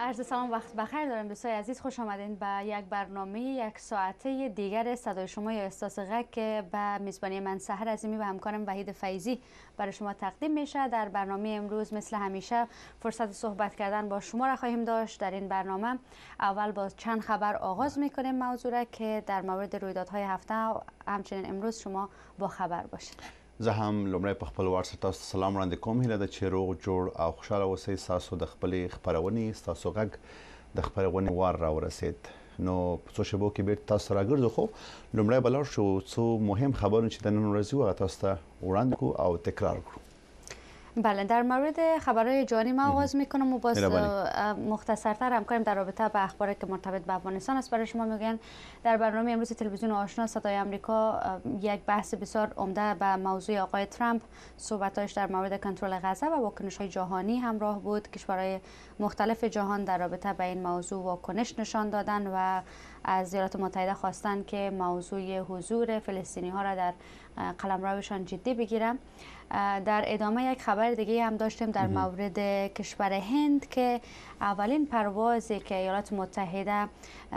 عرض سلام وقت بخیر دارم دوستای عزیز، خوش آمدین به یک برنامه یک ساعته دیگر صدای شما یا احساس غږ که به میزبانی من سحر عظیمی و همکارم وحید فیضی برای شما تقدیم میشه. در برنامه امروز مثل همیشه فرصت صحبت کردن با شما را خواهیم داشت. در این برنامه اول با چند خبر آغاز میکنیم موضوع را که در مورد رویدادهای هفته و همچنین امروز شما با خبر باشید. زه هم لومړی په خپل وارسه تاسو ته سلام وړاندې کوم. هیله ده چې روغ جوړ او خوشاله اوسئ. ستاسو د خپلې خپرونې ستاسو غږ د خپرونې وار راورسید. نو په څو شېبو کې بیرته تاسو راګرځو، خو لومړی به لاړ شو څو مهم خبرونه چې د نن ورځې وو هغه تاسو ته وړاندې کړو او تکرار کړو. بله، در مورد خبرهای جانی ما آغاز میکنم و باز مختصرتر هم کنیم در رابطه با اخباری که مرتبط به افغانستان است. برای شما میگن در برنامه امروز تلویزیون آشنا صدای آمریکا یک بحث بسیار عمده به موضوع آقای ترامپ، صحبتاش در مورد کنترل غزه و واکنش‌های جهانی همراه بود. کشورهای مختلف جهان در رابطه با این موضوع واکنش نشان دادن و از ایالات متحده خواستن که موضوع حضور فلسطینی ها را در قلمروشان جدی بگیرن. در ادامه یک خبر دیگه هم داشتیم در مورد کشور هند که اولین پروازی که ایالات متحده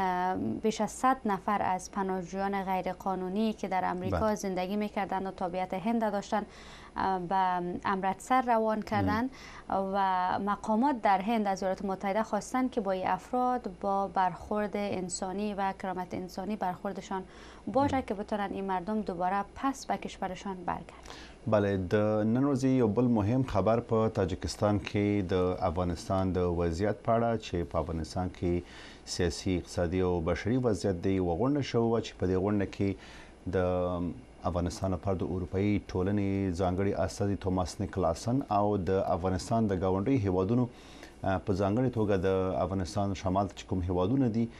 بیش از 100 نفر از پناهجویان غیر قانونی که در امریکا زندگی میکردند و تابعیت هند داشتن به امرتسر روان کردن و مقامات در هند از ایالات متحده خواستن که با این افراد با برخورد انسانی و کرامت انسانی برخوردشان باشه که بتونن این مردم دوباره پس به کشورشان برگردن. بله، د نن ورځې یو بل مهم خبر په تاجکستان کې د افغانستان د وضعیت په اړه چې په افغانستان کې سیاسي، اقتصادي او بشري وضعیت دی وغونډه شو چې په دې غونډه کې د افغانستان لپاره د اروپאי ټولنې ځانګړي استازي توماس نیکلاسن او د افغانستان د ګاونډي هیوادونو په ځانګړي توګه د افغانستان شمال چې کوم هیوادونه دي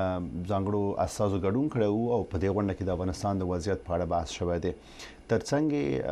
ځانګړو استازو ګډون کړی او په دې غونډه کې د افغانستان د وضعیت په اړه بحث شوی دی. ترڅنګ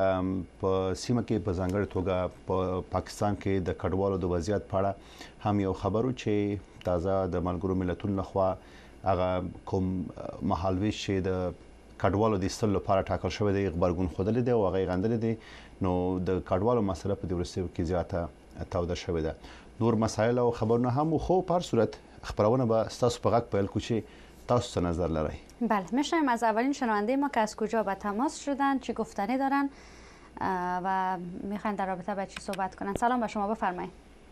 په سیمه کې په ځانګړي توګه په پاکستان کې د کډوالو د وضعیت په اړه هم یو خبرو چې تازه د ملګرو ملتونو لخوا هغه کوم مهالویش چې د کډوالو د ایستلو لپاره ټاکل شوی دی غبرګون ښودلی دی او هغه غندلی دی. نو د کډوالو مسله په دې وروستیو کې زیاته توده شوې ده. نور مسایل او خبرونه هم، خو په هر صورت خبرونه به ستاسو په غږ پیل کړو چې تاسو څه نظر لرئ. بله، میشنویم از اولین شنونده ما که از کجا به تماس شدن، چی گفتنی دارن و میخواین در رابطه با چی صحبت کنن. سلام به شما، بفرمایید.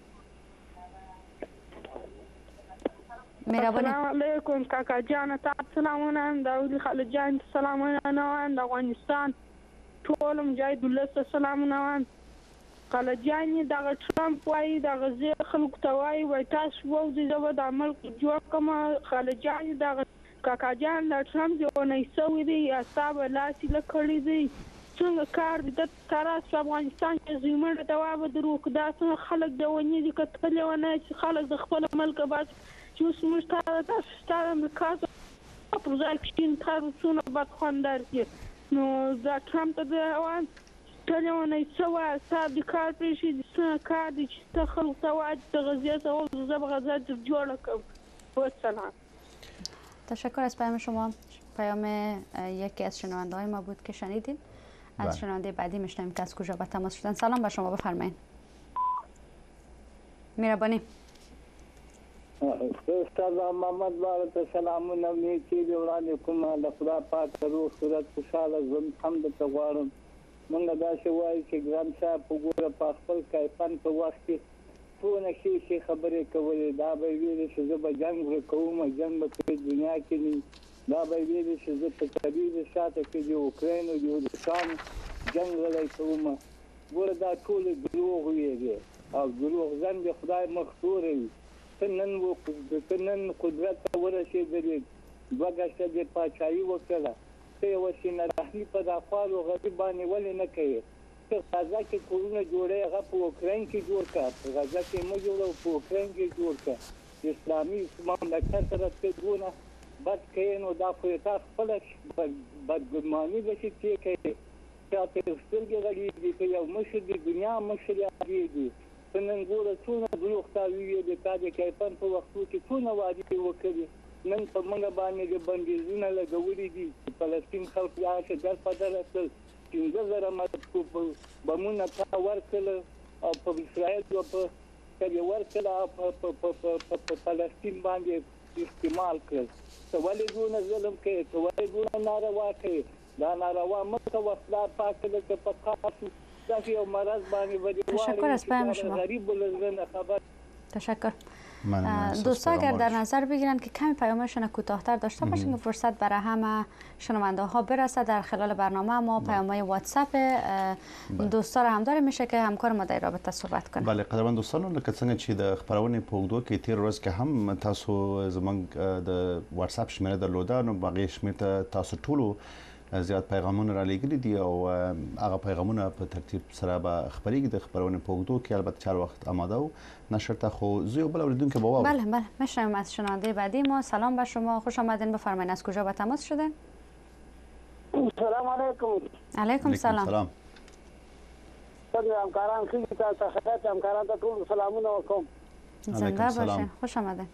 السلام علیکم کاکا جان، تاسو سلامونه. داوود خالد جان سلامونه نوان. افغانستان ټول مجاهد ولس سلامونه. خالد جان دا ټرمپ وايي دا غزه خلکو ته وايي تاسو وځي زو د عمل جوړ کوم. خالد جان دا کاکا جان دا ټرمپ یو نه سوي دی حساب لاسي لکړی دی. څنګه کار د تراس په افغانستان کې زموږ د جواب درو کدا څنګه خلک د ونی دي کتل ونه چې خلک د خپل ملک باز چې موږ تاسو ستاره امریکا په ځای کې تاسو څنګه بد خواندار دي. نو دا ټرمپ ته وان تلونه سوا صاحب کار پېښې د کار د خلکو ته واجب غزیات او زبغزات جوړ کوم. والسلام. تشکر از پیام شما. پیام یکی از شنونده های ما بود که شنیدیم. از شنونده بعدی میشنویم که از کجا به تماس شدن. سلام به شما، بفرمایید. مهربانی. استاد محمد بارک سلامونه نیکی دی وړاندې کومه د خدا پاک روح صورت خوشاله ژوند حمد ته غواړم. موږ داسې وایو چې ګران صاحب وګوره په خپل کیفن په وخت کې څونه ښې خبرې کولې. دا به ویلې چې زه به جنګ کوم، جنګ به په دنیا کې نه. دا به ویلې چې زه په طبیعي شاته کې د اوکراین او د روسانو جنګ غلی کوم. ګوره دا ټول دروغ ویلې او دروغ ځان د خدای مخصوص وي. نن قدرت ته ورسېدلې، دوه ګشته د پاچاهي وکړه. ته یې وسینه رحمي په دافالو غریب باندې ولې نه کوې؟ ته غزه کې کورونه جوړوې، هغه په اوکراین کې جوړ کړه. په غزه کې مه جوړه، په اوکراین کې جوړ کړه. اسلامي مملکت سره ته دونه بد کوې، نو دا خو تا خپله بدګماني به شي چې کوې. تا ته سترګې غړېږي که یو مشر د دنیا مشر یادېږي. ته نن ګوره څونه دروغ تا وویلې. تا د کیفن په وختو کې څونه وعدې وکړې. نن په موږ باندې د بندیزونه لګولي دي چې فلسطین خلک یې در په دره کړل. 15,000 بمونه تا ورکړل او په اسرائیل او په کله ورکړه په فلسطین باندې استعمال کړ ته ولې ګونه ظلم کوي ته ولې ګونه ناروا کوي دا ناروا مکه وسلا پاکله که په تاسو دا یو مرض باندې وجه تشکر از پیام شما. غریب ولزن خبر تشکر. دوستا اگر در نظر بگیرن که کمی پیامشون کوتاه‌تر داشته باشن که فرصت برای همه شنونده ها برسه در خلال برنامه ما پیام‌های واتساپ دوستا را هم داریم میشه که همکار ما در رابطه صحبت کنه. بله قدرمن دوستانو لکه څنګه چې د خبرونه په اوږدو کې تیر ورځ کې هم تاسو زمونږ د واتساپ شمیره درلوده نو باقي شمیره ته تاسو ټولو زیات پیغامونه را لګري دي او هغه پیغامونه په ترتیب سره به خبرېږي د خبرونه په اوږدو کې البته چار وخت آماده و نشر ته خو زه یو بل اوریدونکو بابا بله میشنویم از شنونده بعدی ما. سلام به شما، خوش آمدین، بفرمایید از کجا به تماس شدین؟ سلام علیکم. علیکم سلام. همکاران خیلی تاسو خدمت همکاران ته ټول سلامونه وکم. زنده باشین، خوش آمدین.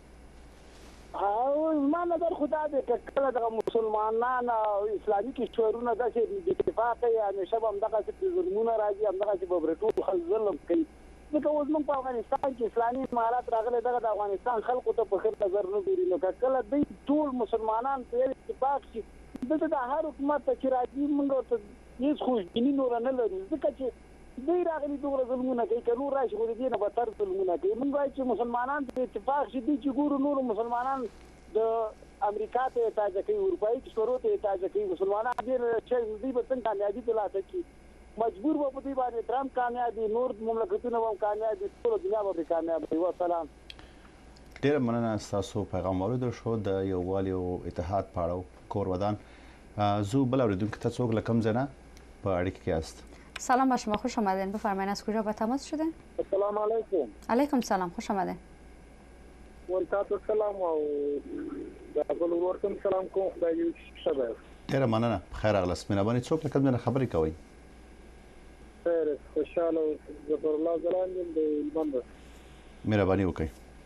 ما نظر خدا دې کله د مسلمانان او اسلامي کشورونو داسې اتفاق کوي همیشه به همدغه ظلمونه راځي همدغه به برټو خلک ظلم کوي ځکه اوس موږ په افغانستان کې اسلامي امارات راغلي دغه د افغانستان خلکو ته په ښه نظر نه ګوري نو کله دوی ټول مسلمانان په اتفاق شي دلته د هر حکومت چې راځي موږ ته هیڅ خوشبیني نور نه لرو ځکه چې دوی راغلي دومره ظلمونه کوي که نور راشي خو د دې نه بدتر ظلمونه کوي موږ وایو چې مسلمانان په اتفاق شي دوی چې ګورو نور مسلمانان د امریکا ته احتجاج کوي اروپایي کشورو ته احتجاج کوي مسلمانان ډېر چې دوی به څنګه کامیابي ترلاسه کړي مجبور به په دوی باندې ټرمپ کامیاب دي نور مملکتونه هم کامیاب دي ټوله دنیا به کامیاب وي. وسلام. ډېره مننه ستاسو پیغام واورېدل شو د یووالي او اتحاد په اړه کور ودان. زه بل اوریدونکو ته څوک له کوم ځای نه په اړیکه کې یاست؟ سلام به شما، خوش آمدین، بفرمایید از کجا به تماس شدین؟ السلام علیکم. علیکم سلام، خوش آمدین. ورته سلام او د خپل ورته سلام کوم خدای دې شبه. ډېره مننه، خیر اغلاس مهرباني. څوک له کوم ځای نه خبرې کوي؟ خیر خوشاله ظفر الله زلان د بندر. مهرباني وکړئ.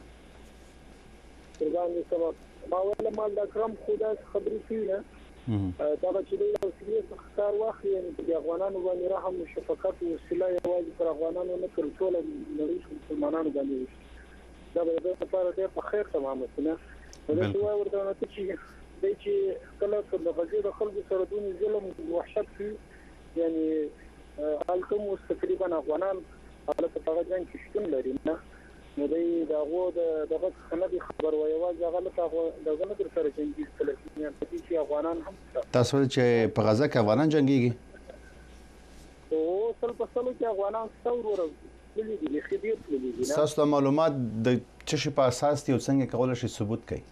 څنګه سبا ما ویل ما د کرم خدای خبرې کړې دا چې دوی له سیاسي ښکار واخلي د افغانانو باندې رحم او شفقت او وسیله یوازې پر افغانانو نه تر ټولو نړۍ مسلمانانو باندې دا به د لپاره ډېر په خیر تمامه نه دا چې وایي ورته نه چې کله په غزي د خلکو سره دونی ظلم وحشت شي یعنی الکم تقریبا افغانان حالت په غزان کې شتون لري نه نو دوی دغه دغه خنډي خبر وایي واځي هغه دغه نه در سره جنگي فلسطینیان په دې چې افغانان هم تاسو چې په غزا کې افغانان جنگيږي او څل په څلو کې افغانان څور ولې دي خبير ولې دي تاسو معلومات د څه شي په اساس دي او څنګه کولای شي ثبوت کړي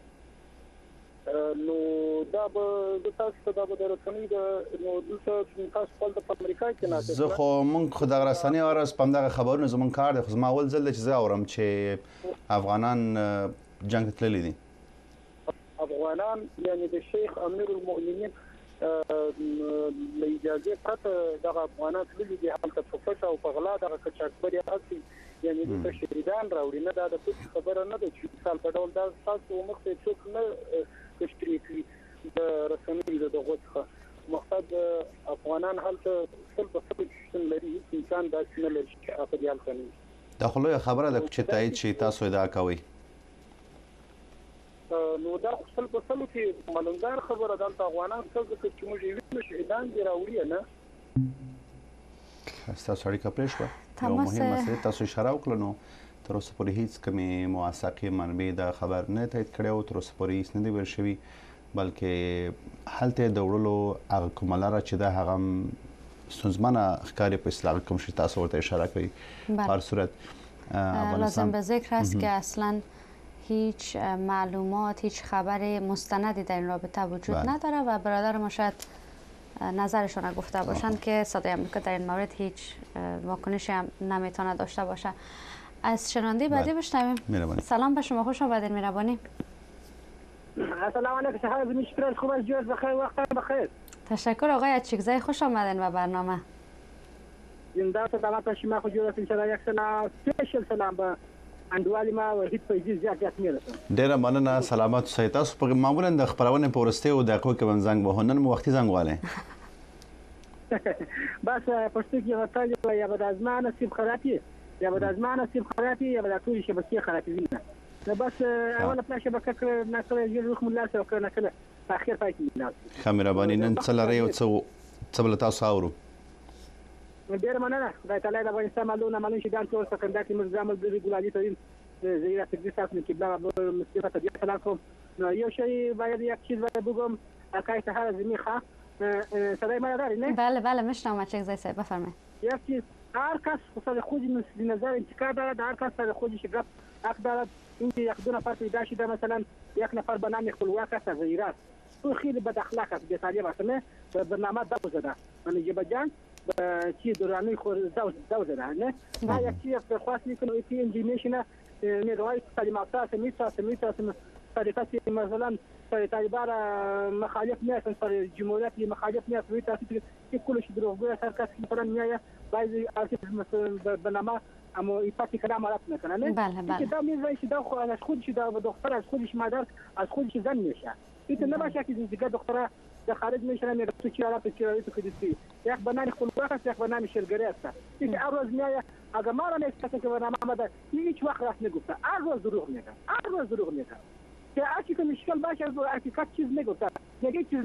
نو دا به د تاسو ته د رسنۍ د نو د تاسو په امریکا کې نه زه خو مونږ خو د رسنۍ اورس په دغه خبرونه زمون کار دی خو ما اول ځل چې زه اورم چې افغانان جنگ تللی دي افغانان یعنی د شیخ امیر المؤمنین له اجازه پرته د افغانان تللی دي هلته په فشا او په غلا د کچاکبري اصلي یعنی د شهیدان راوړي نه دا د خبره نه ده چې مثال په ډول دا تاسو مخته څوک نه تشریفي د رسنۍ د دغه مقصد افغانان هلته څل په څه لري انسان د اسنه لري چې اپریال کوي دا خو له خبره د چې تایید شي تاسو ادعا کوي نو دا څل په څلو کې ملنګار خبره د افغانان څخه چې موږ یې شهیدان دی راوړي نه تاسو اړیکه پرې شو یو مهمه مسله تاسو اشاره وکړه نو تر اوسه پورې هیڅ کومې موثقه منبع دا خبر نه تایید کړی او تر اوسه پورې هیڅ نه دی ورشوي بلکې حالته د وړلو هغه کوملاره چې دا هغه سنځمنه ښکاری په اصلاح کوم شي تاسو ورته اشاره کوي په هر صورت لازم به ذکر است که اصلا هیچ معلومات هیچ خبر مستندی در این رابطه وجود نداره و برادر ما شاید نظرشون گفته باشند که صدای آمریکا در این مورد هیچ واکنشی هم نمیتونه داشته باشه. از شنونده بعدی بشنویم. سلام به شما، خوش آمدید مهربانی. السلام علیکم صاحب مشکل خوب از جوز بخیر وقت بخیر. تشکر آقای اچکزای، خوش آمدین به برنامه. زنده سلامت شما خو جوړ ان شاء الله یک سلام سپیشل سلام به انډوالي ما وحید پیسې زیات میرسه. ډیره مننه سلامات اوسئ. تاسو په معمولا د خبرونه په ورسته او دقیقو کې زنګ وهنن مو وختي زنګ واله. بس پښتو کې غوښتل یا به د ازمان نصیب خرابې یا به د زما نصیب خراب یا به د ټولې شبکې خرابوي نو بس اوله پلا شبکه کړه نه کله یې روح مله سره کړه نه کله په اخر پای کې مله ښه مهرباني نن څه لرئ او څه بل تاسو اورو ډېره مننه خدای تعالی د افغانستان معلوم شیدان ټول سکندراتي مرزامل د ریګولاري ترین زیرا تقدیسات کبلا مسلمه طبیعت سلام کوم یو شی باید یک چیز باید بگم اکای سهر زمیخه صدای ما داری نه؟ بله میشنوم چکزای صاحب بفرمایید. یک چیز هر کس خود خودی نظر انتقاد دارد، هر کس خود خودش حق دارد اینکه یک دو نفر پیدا شده مثلا یک نفر به نام خلوق است از ایران تو خیلی بد اخلاق است بی‌تعلیم است نه برنامه دو زده من جبجان چی دورانی خود دو زده نه ما یک چیز خاص میکنه ای انجینیشن میروای تعلیمات است میساس طریقه مثلا طالبان مخالف نیستن سر جمهوریت مخالف نیست وی تاسو که کلش دروغگوی هر کس مثلا میایه بعضی مثلا برنامه اما ایفاتی کلام عرب میکنه نه بله دا میزه که دا از خودش دا دختر از خودش مادر از خودش زن میشه این نباشه که دیگه دختره در خارج میشن میره تو چی عرب چی تو کدی یک برنامه خلوق است یک برنامه شرگری است این هر روز میایه اگر ما را نشسته که برنامه آمده هیچ وقت راست نگفته هر روز دروغ میگه که اگه که مشکل باشه از حقیقت چیز نگفته میگه چیز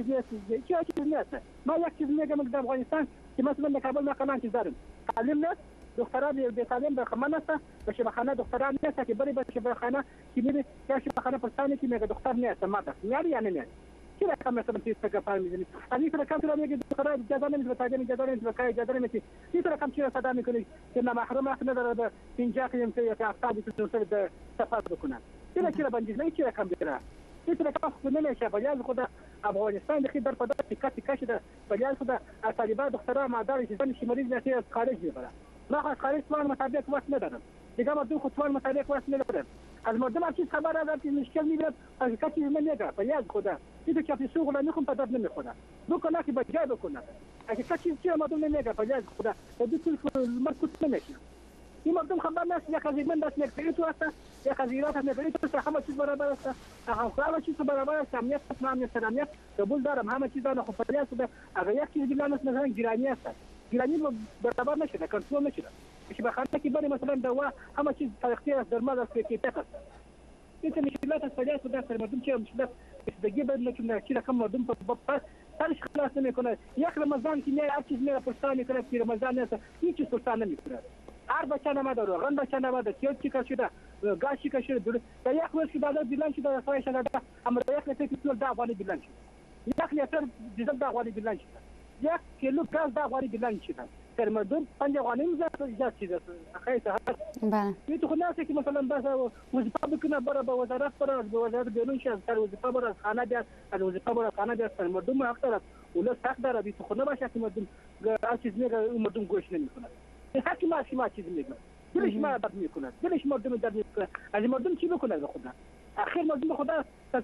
نیست ما یک چیز میگم در افغانستان که مثلا در کابل مقامات داریم تعلیم نیست دختران به تعلیم به خانه است به شبخانه دختران نیست که بری به شبخانه که میره یا شبخانه پرستانی که میگه دختر نیست ماده میاری یا نه چرا کم مثلا چیز تکفار میزنی از این رقم تو میگه دختران اجازه نمیده تعلیم اجازه نمیده این رقم چرا صدا میکنی که محروم است نداره به اینجا که که افرادی که سر سفر بکنن چرا بندیز نه چرا کم بیره این رقم خود نمیشه ولی خود افغانستان دخیل در پدر تکه شده ولی خود از طالبان دختران مادر زن شمالی نتی از خارج میبره ما از خارج توان مطابق واسه ندارم دیگه مردم خود توان مطابق واسه ندارم از مردم هر چیز خبر دارم که مشکل میگیره از کسی نمیگه ولی خدا این که اپی سوق نمیخوام پدر نمیخوره بکنه که بجای بکنه اگه کسی چیه مردم نمیگه ولی خدا دو طول مرکوت نمیشه این مردم خبر نیست یک از من دست نکته تو است یک از ایران نمیگه تو همه چیز برابر است همه چیز برابر است امنیت سلامت قبول دارم همه چیز دارم خب فعلا است اگر یک چیز دیگه مثلا گرانی است گرانی برابر نشده کنترل نشده که بخاطر که بری مثلا دوا همه چیز تاریخی است درمان است که تک است این مشکلات است فعلا است در مردم که مشکلات استگی بدن که چیزا کم مردم پس سرش خلاص نمیکنه یک رمضان که میاد هر چیز میره پرستان میکنه که رمضان نیست هیچ چیز پرستان نمیکنه هر بچه نماده روغن بچه نماده کیوت چیکار شده گاز چیکار شده در یک روز که داده بیلان شده فرایش داده اما یک لیتر پترول 10 افغانی بیلان شده یک لیتر دیزل 10 افغانی بیلان شده یک کیلو گاز 10 افغانی بیلان شده در مردم 5 افغانی میذاره چیزا خیلی سهل بله این تو خلاصه که مثلا بس وظیفه بکنه برای به وزارت به وزارت بیرون شه از وظیفه برای خانه بیاد از وظیفه برای خانه بیاد مردم حق داره ولس حق داره بی تو خونه باشه که مردم هر چیز میگه مردم گوش نمیکنه حتی ما چیز میگه دلش ما بد میکنه دلش مردم درد میکنه از مردم چی بکنه به خدا اخر مردم خدا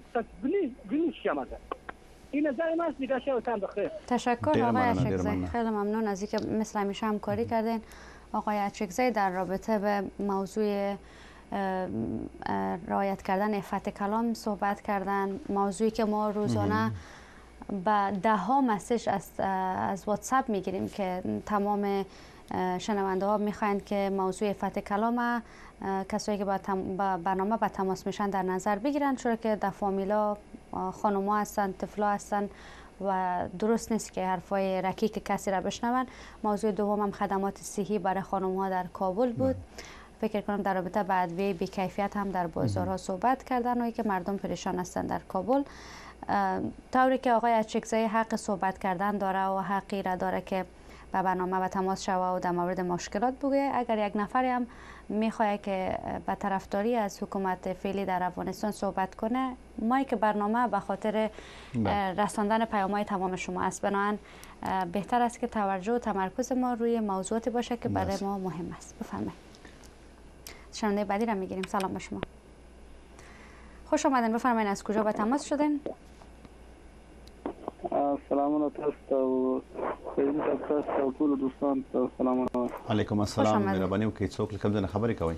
بلی شماده این نظر ما است دیگه شاوتان بخیر تشکر آقای اچکزی خیلی ممنون از اینکه مثل همیشه همکاری کردین آقای اچکزی در رابطه به موضوع رعایت کردن عفت کلام صحبت کردن موضوعی که ما روزانه با 10 مسیج از واتساپ میگیریم که تمام شنونده ها میخواین که موضوع عفت کلام کسایی که با برنامه به تماس میشن در نظر بگیرن چون که در فامیلا خانوما هستن طفلا هستن و درست نیست که حرفای رکیک کسی را بشنون. موضوع دوم هم خدمات صحی برای خانم ها در کابل بود. فکر کنم در رابطه با ادویه بی‌کیفیت هم در بازارها صحبت کردن و که مردم پریشان هستن در کابل. طوری که آقای اچکزی حق صحبت کردن داره و حقی را داره که به برنامه و تماس شوه و در مورد مشکلات بگه. اگر یک نفری هم میخواد که به طرفداری از حکومت فعلی در افغانستان صحبت کنه، ما که برنامه به خاطر رساندن پیام‌های تمام شما است، بنابراین بهتر است که توجه و تمرکز ما روی موضوعاتی باشه که برای ما مهم است. بفرمایید. شنونده بعدی را میگیریم. سلام به شما. خوش آمدین. بفرمایید از کجا به تماس شدین؟ سلام علیکم تاسو ټول دوستان ته سلام علیکم السلام مهرباني وکړئ څوک کوم ځای خبرې کوي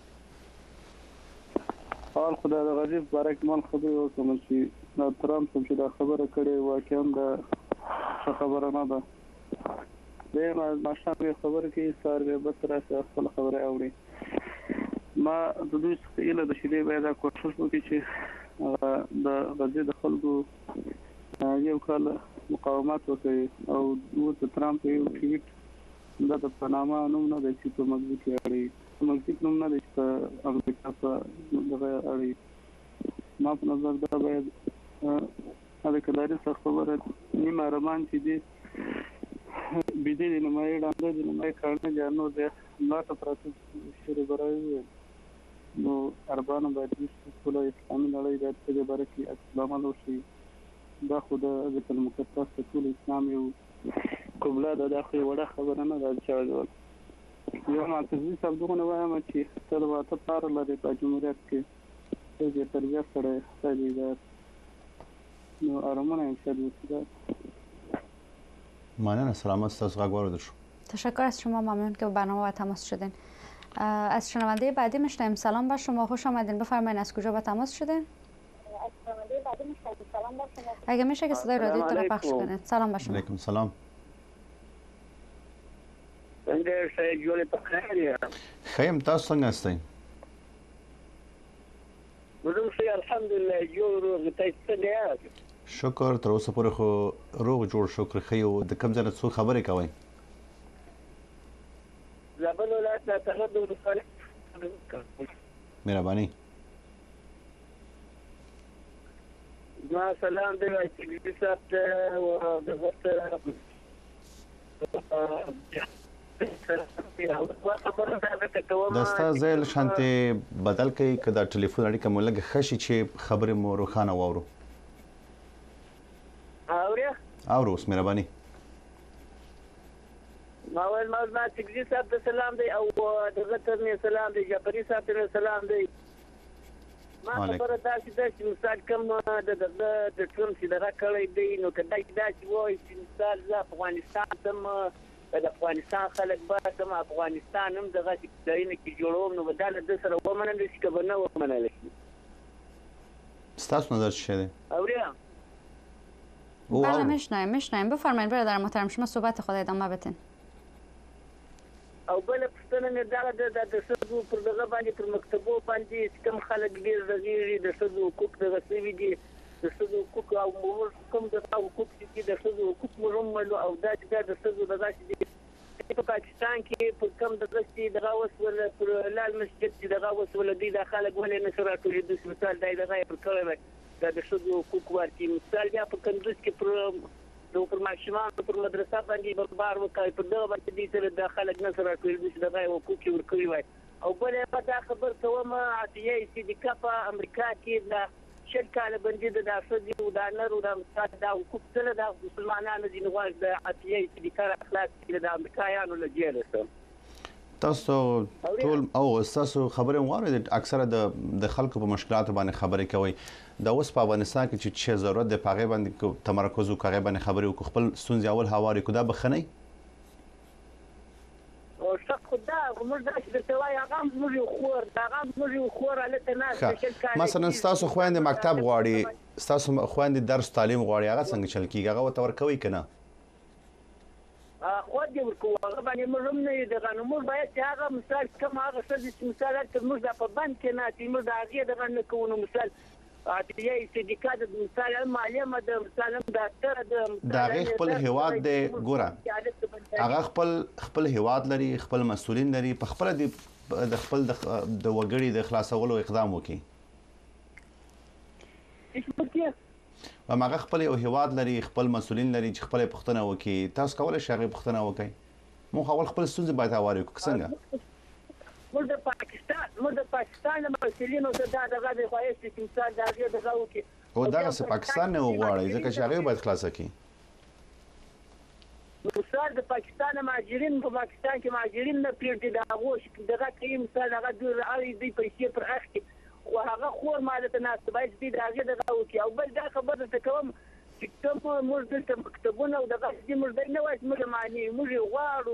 حال خدای د غریب بارک مال خبرې وکم چې ترامپ چې دا خبره کړې واقعا دا خبره نه ده د ماشوم خبره کې سره بس راځي خپل خبره اوري ما د دوی څخه اله د شیدې باید کوشش وکړي چې د غزې د خلکو یو کال مقاومت وکړي او د ترامپ یو ټویټ د پناما نوم نه د چې په مکسیکو اړي مکسیکو نوم نه د امریکا په دغه اړي ما په نظر دا باید هغه کلاري څخه خبره نیمه رومان چې دي بيدې نه مې وړاندې نه مې کارنه جانو ده لا ته پراته شری برای نو اربانو باید د اسلامي نړۍ د دې باره کې اسلام وشي دا خو د المقدس ټول اسلام یو قبله د داخلي وړه خبره نه ده چې یو مرکزي صندوقونه وایم چې څلواته پار لري په جمهوریت کې د تربیه سره ستاسو نو ارمانه ان شاء الله مانن سلامت استاد غوارد شو. تشکر از شما، ممنون که به برنامه با تماس شدین. از شنونده بعدی میشنویم. سلام بر شما، خوش آمدین. بفرمایید از کجا با تماس شدین؟ اگه میشه که صدای رادیو رو پخش کنید. سلام بر شما. علیکم سلام. خیم تاسو څنګه هستئ؟ الحمدلله جوړ غتای شکر تر اوسه پورې خو روغ جوړ شکر خیو د کم ځنه څو خبرې کوي زبل ولایت لا تغدو بصالح مهرباني ما سلام دی چې سات او دغه دستا زیل شانته بدل کوي کدا ټلیفون اړیکه مولګ خشي چې خبره مو روخانه وورو اورو اوس مهرباني ما ول ما تکزي صاحب سلام دی او دغه ته سلام دی جعفري صاحب ته سلام دی ما خبره دا چې مثال کوم د ټرمپ چې دغه کړی دی نو کدا چې وایي چې مثال د افغانستان تم د افغانستان خلک به تم افغانستان هم دغه ځایونه کې جوړوم نو بدل د سره ومنل شي که نه ومنل شي ستاسو نظر چیه دی؟ اوریا بله میشنایم بفرمایید برادر محترم شما صحبت خود ادامه بدین او بل پښتنه نه دا د سدو پر دغه باندې پر مکتبو باندې کوم خلک ډیر رغیږي د سدو حقوق دغه سوي دي د سدو حقوق او مور کوم د حقوق چې د سدو حقوق مرمل او دا د سدو دغه چې په پاکستان کې په کوم دغه چې دغه وسول پر لال مسجد چې دغه وسول دي د خلک ولې نه سره ټول د مثال دای دغه پر کړی دا د سدو حقوق ورته مثال یا په کندوز کې پر پر ماشومان پر مدرسه باندې بمبار وکړي په دغه باندې دي چې د خلک نه سره ټول د دغه حقوق ورکړي وای او بل په خبر کوم عادیه چې د کاپا امریکا کې د شرکاله باندې د افسدي او د نرو د مستعد د حقوق سره د مسلمانانو د نواز د عادیه چې د کار اخلاق د امریکایانو له جیل تاسو ټول او تاسو خبره واره اکثره د خلکو په مشکلات باندې خبرې کوي دا اوس په افغانستان کې چې ضرورت د پاغه باندې تمرکز وکړي باندې خبرې وکړي خپل ستونزې اول هواري کو دا بخنی او شک خدا موږ دا چې توای هغه موږ خور الته نه مثلا تاسو خويندې مکتب غواړي تاسو خويندې درس تعلیم غواړي هغه څنګه چل کیږي هغه تور کوي کنه خو دې ورکو هغه باندې موږ نه دغه نو موږ باید هغه مثال کوم هغه څه چې مثال چې موږ په بند کې نه چې موږ هغه دغه نه کوو مثال عادیه استدکاد مثال معلومه د مثال د تر د خپل هواد د ګوره هغه خپل هواد لري خپل مسؤلین لري په خپل د خپل د وګړي د خلاصولو اقدام وکړي هغه خپل یو هواد لري خپل مسؤلین لري چې خپل پښتنه وکړي تاسو کولای شئ هغه پښتنه وکړي مو خپل ستونزې باید اواري کو څنګه موږ د پاکستان مسؤلینو ته دا دغه د خوایست مثال دا دغه وکړي او دا څه پاکستان نه وغواړي ځکه چې هغه باید خلاص کړي مثال د پاکستان مهاجرین په پاکستان کې مهاجرین نه پیړتي دا غوښ دغه کې مثال هغه د اړې دی پیسې پر اخته او هغه خور مالته نه باید دې دغه وکړي او بل دا خبره ته کوم چې کوم موږ د مکتبونو او دغه دې موږ نه وایي موږ معنی موږ غواړو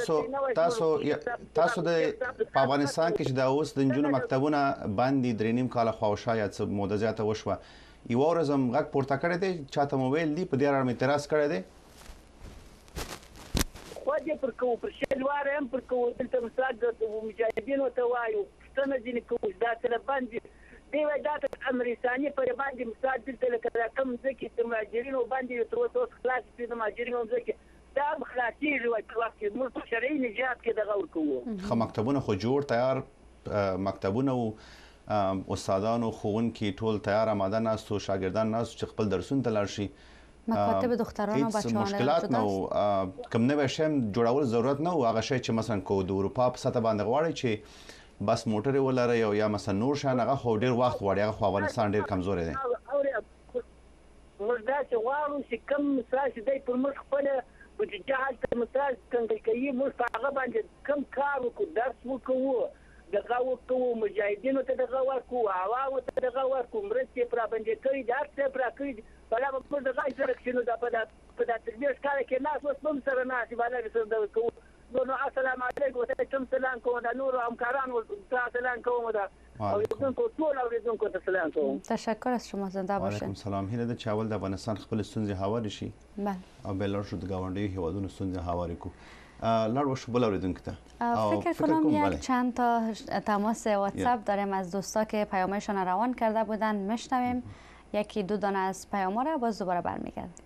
تاسو د افغانستان کې چې دا اوس د جنونو مکتبونه باندې درینیم کاله خواوشا یا څه مودزیاته وشوه یو ورځم غږ پورته کړی دی چاته موبایل دی په دې اړه اعتراض کړی دی خو دې پر کوو پر شل واره هم پر کوو دلته مثال د مجاهدینو ته وایو پوښتنه ځینې کوو دا سره باندې دی وایي دا ته امریکاني پر باندې مثال دلته لکه دا کوم ځکه د مهاجرینو باندې تر اوسه خلاص دي د مهاجرینو ځکه دا خلاصېږي وایي په وخت کې موږ په شرعي نجات کې دغه ورکوو ښه مکتبونه خو جوړ تیار مکتبونه او استادانو ښوونکي ټول تیار آماده ناست و شاګردان ناست چې خپل درسونه ته لاړ شي مکاتب دختران و بچه‌ها مشکلات نه کوم نوې شی جوړول ضرورت نه و هغه شی چې مثلا کو د اروپا په سطح باندې غواړي چې بس موټر ولري یا مثلا نور شان هغه خو ډیر وخت غواړي هغه خو افغانستان ډیر کمزوري دی موږ دا چې غواړو چې کوم مثال چې دی پر موږ خپل په جهاد ته مثال څنګه کوي موږ په هغه باندې کوم کار وکړو درس وکړو دغه وکړو مجاهدینو ته دغه ورکړو عوامو ته دغه ورکړو مرستې پر باندې کوي دا څه پر کوي بلا په موږ دغه سره کښینو دا په دا تربیه کار کې ناس اوس هم سره ناس بالا سره دا کوو نو السلام علیکم وعلیکم سلام کوم دا نور همکارانو سلام کوم دا اوریدونکو ټول اوریدونکو ته سلام کوم تشکر از شما زنده باشین وعلیکم سلام هیله ده چې اول د افغانستان خپل ستونزې هوارې شي بله او بل شو د گاونډي هیوادونو ستونزې هوارې کو لاړ وشو بل اوریدونکو ته فکر کنم یک چند تا تماس واتساپ داریم از دوستا که پیامشان روان کرده بودن میشنویم یکی دو دانه از پیام‌ها را باز دوباره برمیگردیم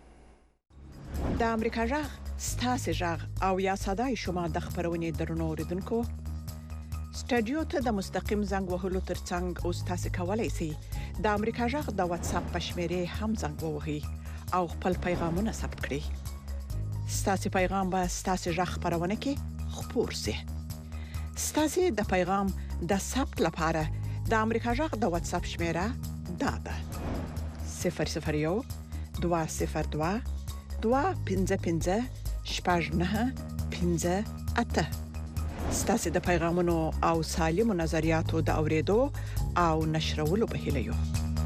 د امریکا غږ ستاسو غږ او یا صداي شما د خبرونې درنو اوریدونکو سټډیو ته د مستقیم زنګ وهلو ترڅنګ او تاسو کولای شئ د امریکا غږ د واتساپ په شمیرې هم زنګ ووهئ او خپل پیغامونه ثبت کړئ ستاسو پیغام به ستاسو غږ خبرونه کې خپور شي ستاسو د پیغام د ثبت لپاره د امریکا غږ د واتساپ شمیره دا ده 001 202 255 شپږ 9 ستاسو د پیغامونو او سالمو نظریاتو د اوریدو او نشرولو په هیله یو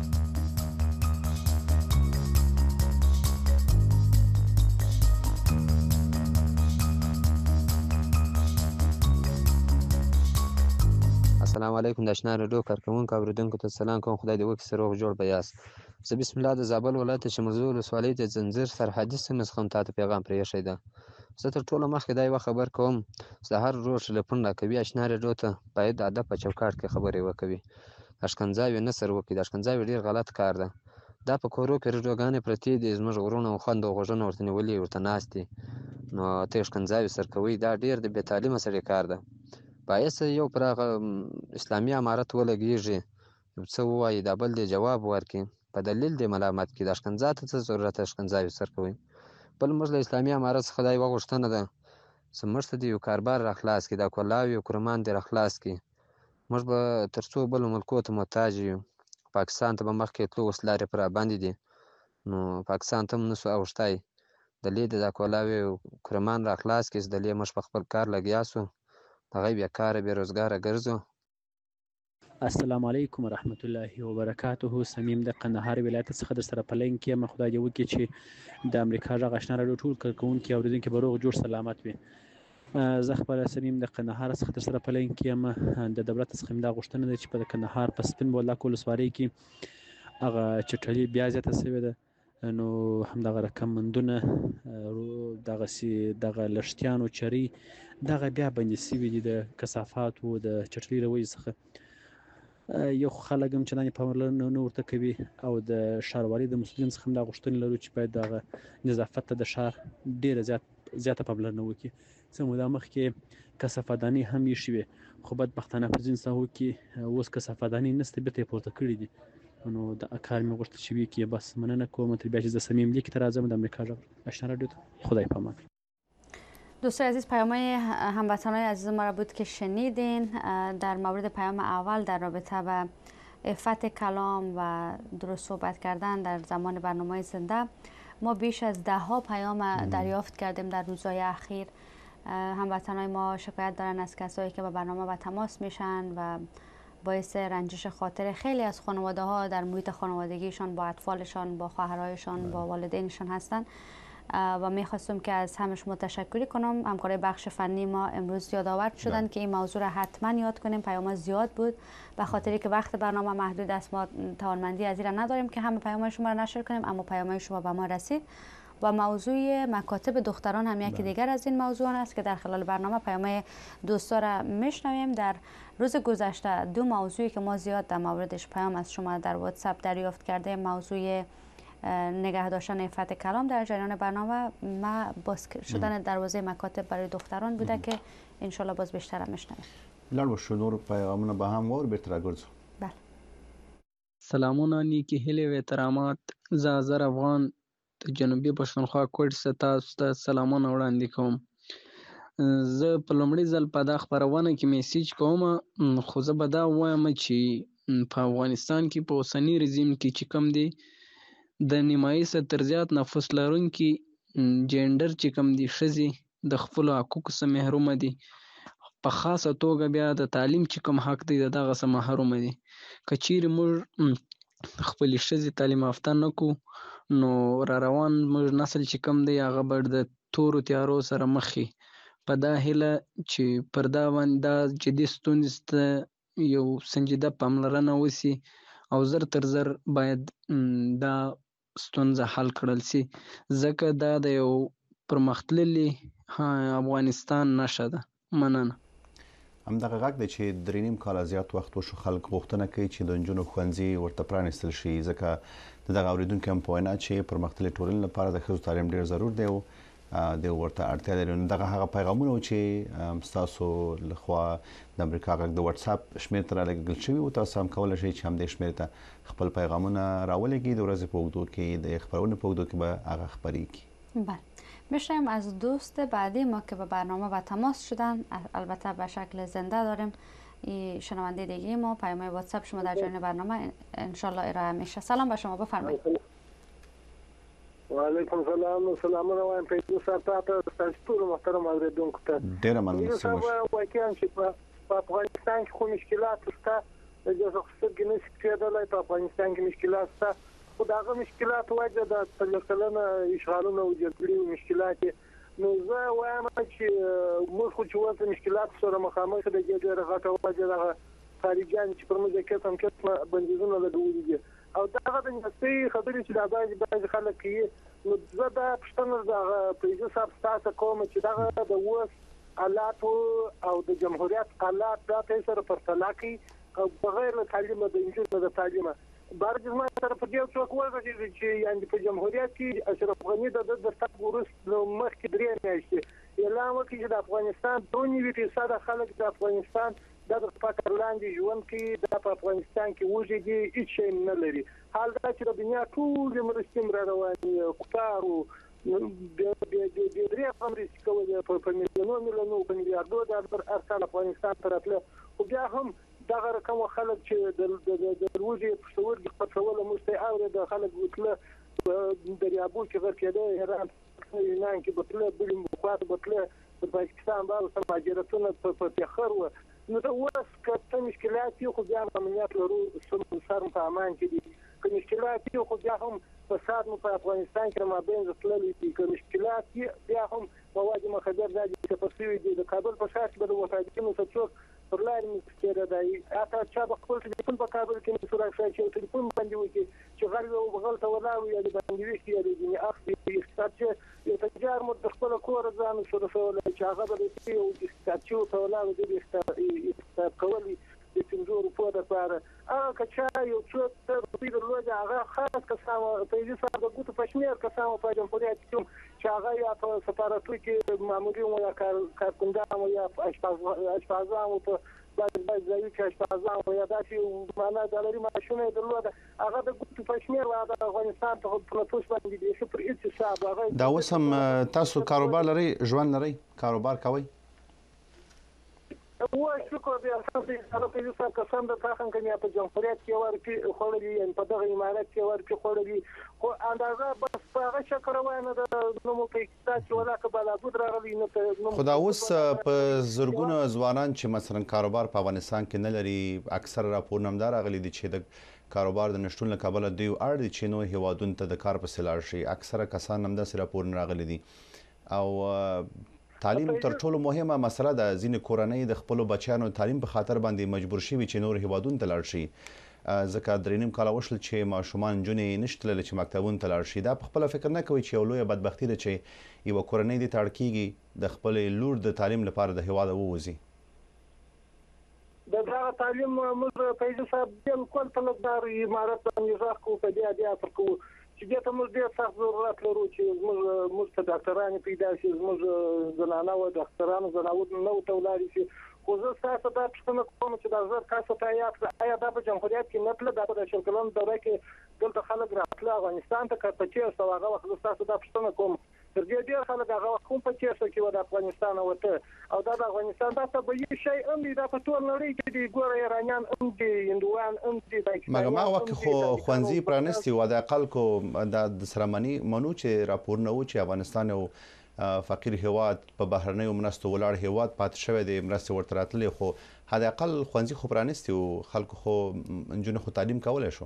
السلام علیکم د آشنا رادیو کارکونکو اوریدونکو ته سلام کوم خدای دې وکړي سروغ جوړ بیاس زه بسم الله د زابل ولایت شمرزو ولسوالۍ د زنجیر سرحدي سیمې څخه تاسو پیغام پرې ایښی ده زه تر ټولو مخکې دا یوه خبر کوم چې هر روز ټلیفون راکوي آشنا رادیو ته باید د ادب په چوکاټ کې خبرې وکوي اشکنځاوي نثر وکړي د اشکنځاوي ډېر غلط کار ده دا په کورو کې رادیوګانې پرتې دي زموږ غرونه او خوند او غوږونه ورته نیولي ورته ناست دي نو ته اشکنځاوي سر کوئ دا ډېر د بې تعلیمه سړي کار ده باید یو پر هغه اسلامي امارت ولګېږي یو څه ووایي دا بل دی جواب ورکړي په دلیل دی ملامت کړي د اشکنځا ته څه ضرورت اشکنځاوي سر کوئ بل موږ له اسلامي امارت څخه دا یوه غوښتنه ده چې موږ ته د یو کاربار راخلاص کړي دا کولاوي او کرمان دې راخلاص کړي موږ به تر څو بلو ملکو ته محتاج یو پاکستان ته به مخکې تلو اوس لارې پر راباندې دي نو پاکستان ته هم نسو اوښتی دلې د دا کولاوي او کرمان راخلاص کړي چې دلې موږ په خپل کار لګیا سو هغه بیکاره بېروزګاره ګرځو السلام علیکم ورحمت الله وبرکاته سمیم د قندهار ولایت څخه در سره په لین کې یم خدای دې وکړي چې د امریکا غږ آشنا راډیو ټول کارکوونکي اورېدونکي به روغ جوړ سلامت وي زه خپله سمیم د قندهار څخه در سره په لین کې یم د دولت څخه مې دا غوښتنه ده چې په کندهار په سپین بولدک ولسوالۍ کې هغه چټلي بیا زیاته سوې ده نو همدغه رقمندونه دغه لښتیانو چرۍ دغه بیا بندي سوي دي د کثافاتو د چټلي رویې څخه یو خلک هم چندانې پاملرنه نه ورته کوي او د ښاروالۍ د مسؤلین څخه هم دا غوښتنې لرو چې باید دغه نظافت ته د ښار ډېره زیاته پاملرنه وکړي څه موده مخکې کثافهدانۍ هم ایښې وې خو بدبختانه په ځینو ساحو کې اوس کثافهدانۍ نشته بېرته یې پورته کړي دي نو دا کار مې غوښتل چې وکړي بس مننه کوم تر بیا چې زه صمیم لیک ته راځم د امریکا غږ آشنا راډیو ته خدای پامان دوستان عزیز پیام‌های هموطنان عزیز ما را بود که شنیدین در مورد پیام اول در رابطه با عفت کلام و درست صحبت کردن در زمان برنامه زنده ما بیش از 10 پیام دریافت کردیم در روزهای اخیر هموطنان ما شکایت دارن از کسایی که با برنامه با تماس میشن و باعث رنجش خاطر خیلی از خانواده ها در محیط خانوادگیشان با اطفالشان با خواهرایشان با والدینشان هستند و میخواستم که از همش متشکری کنم همکارای بخش فنی ما امروز یادآور شدن که این موضوع را حتما یاد کنیم پیام زیاد بود به خاطری که وقت برنامه محدود است ما توانمندی از این نداریم که همه پیام شما را نشر کنیم اما پیام شما به ما رسید و موضوع مکاتب دختران هم یکی دیگر از این موضوعان است که در خلال برنامه پیام دوستا را میشنویم. در روز گذشته دو موضوعی که ما زیاد در موردش پیام از شما در واتساپ دریافت کرده، موضوع نگه داشتن عفت کلام در جریان برنامه، ما باز شدن دروازه مکاتب برای دختران بوده که انشالله باز بیشتر میشنویم. لړ وشو نور پیغامونه به هم ور بیرته راګرځو. بله. سلامونه، نیکی هیلې و احترامات. زه اظهر افغان د جنوبي پښتونخوا کوټ څخه تاسو ته سلامونه وړاندې کوم. زه په لومړي ځل په دا خپرونه کې میسیج کوم، خو زه به دا ووایم چې په افغانستان کې په اوسني رژیم کې چې کوم دی د نیمایي څخه تر زیات نفوس لرونکي جینډر چې کوم دي ښځې د خپلو حقوقو څخه محرومه دي. په خاصه توګه بیا د تعلیم چې کوم حق دی د دغه څخه محرومه دي. که چیرې موږ خپلې ښځې تعلیم یافته نه کړو نو را روان موږ نسل چې کوم دی هغه به د تورو تیارو سره مخ شي. په دا هیله چې پر دا باندې دا جدي ستونزې ته یو سنجیده پاملرنه وشي او زر تر زر باید دا ستونزه حل کړل شي، ځکه دا د یو پرمختللي افغانستان نښه ده. مننه. همدغه غږ دی چې 3.5 کاله زیات وخت وشو خلک غوښتنه کوي چې د نجونو ښوونځي ورته پرانیستل شي، ځکه د دغه اورېدونکي هم په وینا چې پرمختللې ټولنې لپاره د ښځو تعلیم ډېر ضرور دی او د ورته اړتیا لري. نو دغه هغه پیغامونه چې ستاسو لخوا د امریکا غږ د واتساپ شمېر ته رالېږل شوي و، تاسو هم کولی شئ چې همدې شمېر ته خپل پیغامونه راولېږئ. د ورځې په اوږدو کې د خپرونې په اوږدو کې به هغه خپرېږي. بله. میشنویم از دوست بعدی ما که به برنامه به تماس شدن، البته به شکل زنده داریم. این شنونده دیگه ما پیام واتساپ شما در جریان برنامه انشالله ارائه میشه. سلام به شما، بفرمایید. و علیکم سلام و سلامونه وایم په دې سره تاسو ټول محترم اوریدونکو ته ډیر مننه. واقعا چې په افغانستان کې خو مشکلات شته، د ځکه چې نشي کېدلای په افغانستان کې مشکلات شته، خو داغه مشکلات وجه د تلکلنه اشغالونه او جګړې مشکلات. نو زه وایم چې موږ خو چې ورته مشکلات سره مخامخ د جګړې غټه وجه د خارجيان چې پر موږ کې هم کې بندیزونه لګولي دي او داغه د نسي خبرې چې دا بعض خلک کوي. نو زه دا پښتنه د پریزو صاحب تاسو کوم چې دا د وس حالات او د جمهوریت حالات دا سره پرتله کوي او بغیر له تعلیم د انجینر د تعلیم بارج ما سره په دې څوک وایي چې یعنی په جمهوریت کې اشرف غنی د دفتر ورست مخ کې درې میاشتې اعلان وکړي چې د افغانستان 2.5% خلک د افغانستان د فقر لاندې ژوند کوي، د افغانستان کې وږي دي، هیڅ شی نه لري. حال دا چې د دنیا ټول مرستې را روانې کفارو د درې امریکا کولای په میلیونونو په میلیارډو ډالر ارسال افغانستان ته راتله، خو بیا هم دغه رقم خلک چې د روزي په څور کې پټول مشته او د خلک وکړه د ریابو کې ورکېده ایران یونان کې بتله بلم بخوات بتله په پاکستان باندې سماجرتونه په تخر و. نو دا وس کته مشکلات یو خو بیا امنیت لرو سر په امان کې دي، که مشکلات یو خو بیا هم فساد په افغانستان کې ما بین ځتللي دي، که مشکلات بیا هم مواد مخدر دي چې په سوي دي د کابل په شاش بده وفادینو څوک پر لار مستره دی. اته چا په خپل ټلیفون په کابل کې سورای شای چې ټلیفون باندې وکی چې غل او بغلته ولاوي یا باندې وشي یا د اخلي اقتصاد چې یو تجار مو د خپل کور ځان سره سوال چې هغه به یو اقتصاد چې ولاوي د اقتصاد کولی د څنګه په لپاره هغه کچا یو څه په دې لوجه هغه خاص کسانو په دې سره د ګوتو پښمیر کسانو په جمهوریت چې هغه یا په سفارتو کې مامورین یا کارکوندان یا اشپزان په بعض ځایو کې اشپزان یا داسې معنا د لري ماشونه درلوده، هغه د ګوتو پښمیر او د افغانستان په پروتوس باندې د شپر هیڅ حساب هغه دا وسم تاسو کاروبار لري، ژوند لري، کاروبار کوي؟ و شکر دی اساسي سره په یوه کسان د تاخن کې په جمهوریت کې ورته خورلي ان په دغه امارات کې ورته خورلي خو اندازه بس په هغه شکر وانه د نومو په اقتصاد چې ولاکه بلا بود راغلي نو خدا اوس په زرګونو ځوانان چې مثلا کاروبار په افغانستان کې نه لري، اکثر راپور نمدار غلي دي چې د کاروبار د نشټون له کابل دی اړ دي چې نو هیوادون ته د کار په سلار شي. اکثر کسان هم د راپور راغلي دي او تعلیم تر ټولو مهمه مسله ده. ځینې کورنۍ د خپل بچیانو تعلیم په خاطر باندې مجبور شي چې نور هیوادون ته لاړ شي. ځکه 3.5 کاله وشول چې ماشومان نجونې نشته تللی چې مکتبونو ته لاړ شي. دا په خپله فکر نه کوي چې یو لویه بدبختي ده چې یوه کورنۍ دې ته اړ کېږي د خپلې لور د تعلیم لپاره د هېواده ووځي؟ د دغه تعلیم موږ فیض صاحب بالکل طلبدار امارت باندې ځاخ کوو په دې اصل کوو چې دې ته موږ ډېر سخت ضرورت لرو چې موږ ته ډاکټرانې پیدا شي، زموږ زنانه و ډاکټرانو زناور نو ته ولاړې شي. خو زه ستاسو دا پوښتنه کوم چې دا 1000 کسو ته آیا دا په جمهوریت کې نه تله؟ دا په 20 کلن دوره کې دلته خلک راتله افغانستان ته که په 400 هغه وخت زه ستاسو دا پوښتنه کوم تر دې ډېر خلک هغه وخت هم په 400 کې و د افغانستان وته او دا د افغانستان دا طبیعي شی هم دی، دا په ټول نړۍ کې دی. ګوره ایرانیان هم دي، هندوان هم دي، مګر ما وخت خو ښوونځي پرانیستي و د خلکو د سره منو چې راپورونه و چې افغانستان یو فقیر هیواد په بهرنیو مرستو ولاړ هیواد پاتې شوی دی، مرستې ورته راتللې، خو حداقل ښوونځي خو پرانیستي و، خلکو خو نجونې خو تعلیم کولی شو.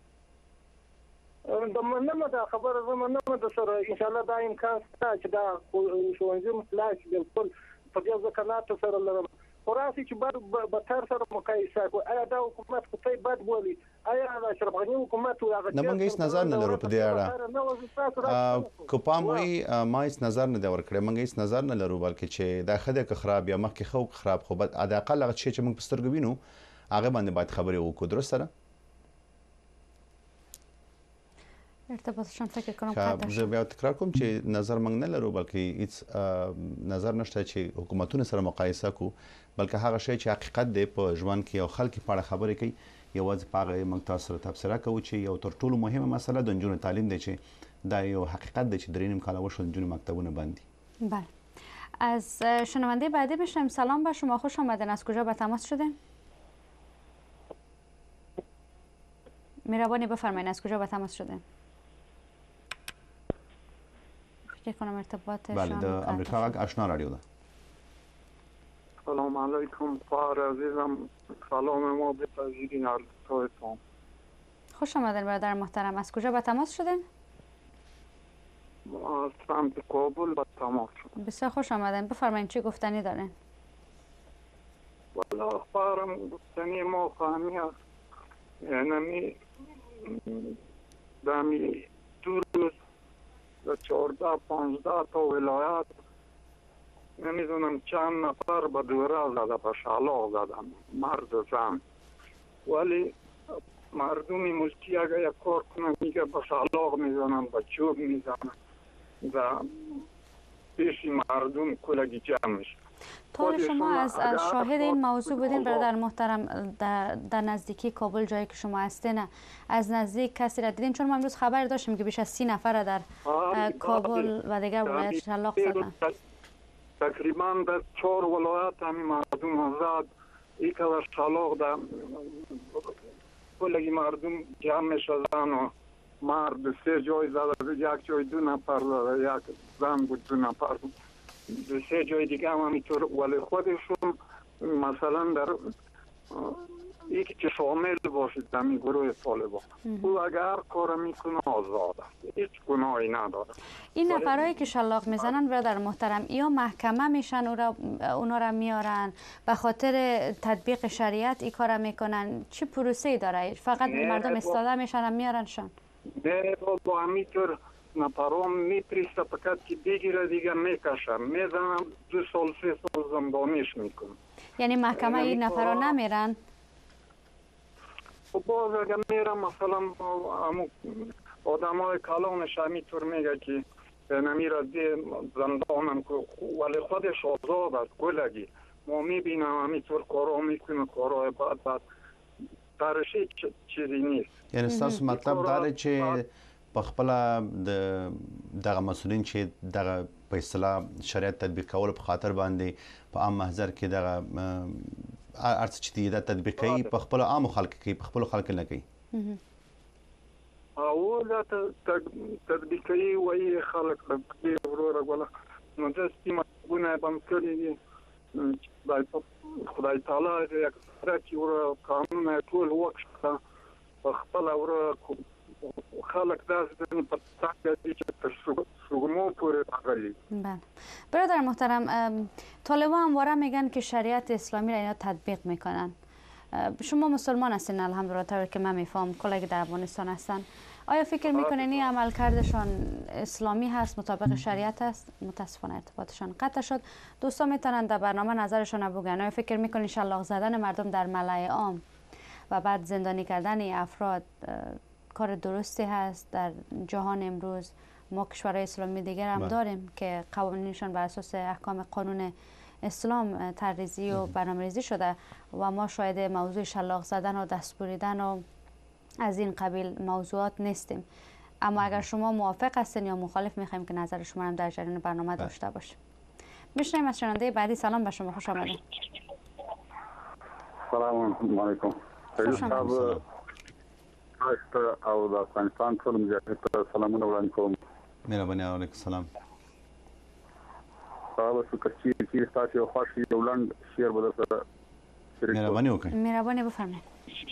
د مننه دا خبره زه مننه د سره انشاءالله دا امکان شته چې دا ښوونځي مخلاص بالکل په دې ځکه نه سره لرم. خو راسي چې بدتر سره مقایسه کو آیا دا حکومت خو ته بد بولي؟ آیا د اشرف غني حکومت او هغه نه موږ هیڅ نظر نه لرو په دې اړه. که پام وي ما هیڅ نظر نه دی ورکړی، موږ هیڅ نظر نه لرو بلکې چې دا ښه دی که خراب یا مخکې ښه او خراب، خو حداقل هغه شی چې موږ په سترګو وینو هغه باندې باید خبرې وکړو. درست سره ارتباطشان فکر کنم قطع زه بیا تکرار کوم چې نظر موږ نه لرو بلکې هیڅ نظر نشته چې حکومتونه سره مقایسه کو، بلکې هغه شی چې حقیقت دی په ژوند کې او خلک په اړه خبرې کوي. یوازې په هغه موږ تاسو سره تبصره کوو چې یو تر ټولو مهمه مسله د نجونو تعلیم دی چې دا یو حقیقت دی چې 3.5 کاله وشول نجونې مکتبونه بند دي. بله، از شنونده بعدی بشنویم. سلام به شما، خوش آمدین. از کجا به تماس شدین؟ مهربانی بفرمایید از کجا به تماس شدین؟ فکر کنم ارتباطشان بله د امریکا غږ آشنا رادیو ده. سلام علیکم خواهر عزیزم، سلام ما بپذیرین علیکم. خوش آمدین برادر محترم. از کجا به تماس شدین؟ از سمت کابل به تماس شدیم. بسیار خوش آمدین، بفرمایید چی گفتنی دارین؟ والا خواهرم گفتنی ما فهمی است، یعنی دمی دو روز 14-15 تا ولایت نمیدونم چند نفر به دوره زده، به شلاق زدن، مرد و زن، ولی مردمی ملکی اگر یک کار کنن میگه به شلاق میزنن، به چوب میزنن و پیش مردم کلگی جمع میشه. تا شما از شاهد این موضوع بودین برادر محترم در نزدیکی کابل جایی که شما هستین، از نزدیک کسی را دیدین؟ چون ما امروز خبر داشتیم که بیش از 30 نفر در کابل و دیگر ولایت شلاق زدن. تقریبا در 4 ولایت همین مردم زد، یک در شلاق در کلگی مردم جمع شدن و مرد 3 جای زده، یک جای 2 نفر زده، یک زن بود 2 نفر بود، 2-3 جای دیگه هم همینطور، ولی خودشون مثلا در یکی که شامل باشید در این گروه طالبان، او اگر کار میکنه آزاد است، هیچ گناهی نداره. این نفرهایی که شلاق میزنن برادر محترم یا محکمه میشن اونا را میارن به خاطر تطبیق شریعت این کار میکنن؟ چی پروسه‌ای داره؟ فقط مردم استاده میشن میارنشان؟ نه با همینطور نفران میپریسته فقط که بگیره دیگه میکشن، میزنن 2 سال 3 سال زندانیش میکنن. یعنی محکمه این نفران نمیرن؟ باز اگر میرن مثلا آدم های کلانش همینطور میگه که نمیره زندانم که ولی خودش آزاد است کلگی. ما میبینم همینطور کارا میکنه، کارهای بعد درشی چیزی نیست. یعنی ستاسو مطلب داره چې په خپل دغه مسؤلین چې دغه په اصطلاح شریعت تطبیق کول په خاطر باندې په عام محضر کې دغه ارڅ چې دی د تطبیق کوي په خپل عام خلک کې په خپل خلک نه کوي او دا تطبیق کوي وایي خلک دې وروره ولا نو د سیمونه باندې کړی خدای تعالی یک راکی ور قانون ټول وخت په خپل ور خلق داشتن په تاکه چې شغمو پورې تغلی. بله برادر محترم، طالبان همواره میگن که شریعت اسلامی را اینا تطبیق میکنن. شما مسلمان هستین الحمدلله طوری که من میفهم کلایی که در افغانستان هستن، آیا فکر میکنین این عمل کردشان اسلامی هست، مطابق شریعت است؟ متاسفانه ارتباطشان قطع شد. دوستان میتونن در برنامه نظرشان بگن. آیا فکر میکنین شلاق زدن مردم در ملأ عام و بعد زندانی کردن این افراد کار درستی هست؟ در جهان امروز ما کشورهای اسلامی دیگر هم داریم که قوانینشان بر اساس احکام قانون اسلام طرحریزی و برنامه‌ریزی شده و ما شاهد موضوع شلاق زدن و دست بریدن و از این قبیل موضوعات نیستیم. اما اگر شما موافق هستین یا مخالف، میخوایم که نظر شما هم در جریان برنامه داشته باشیم. میشنیم از شنونده بعدی. سلام به شما، خوش آمدید. سلام علیکم. خوش آمدید. او د افغانستان ټول مجاهد ته سلامونه وړاندې کوم. مهرباني. علیکم السلام. تاسو چې تاسو یو خوښ یو لنډ شعر به درسره شریک کړم. مهرباني وکړئ. مهرباني وفرمایئ.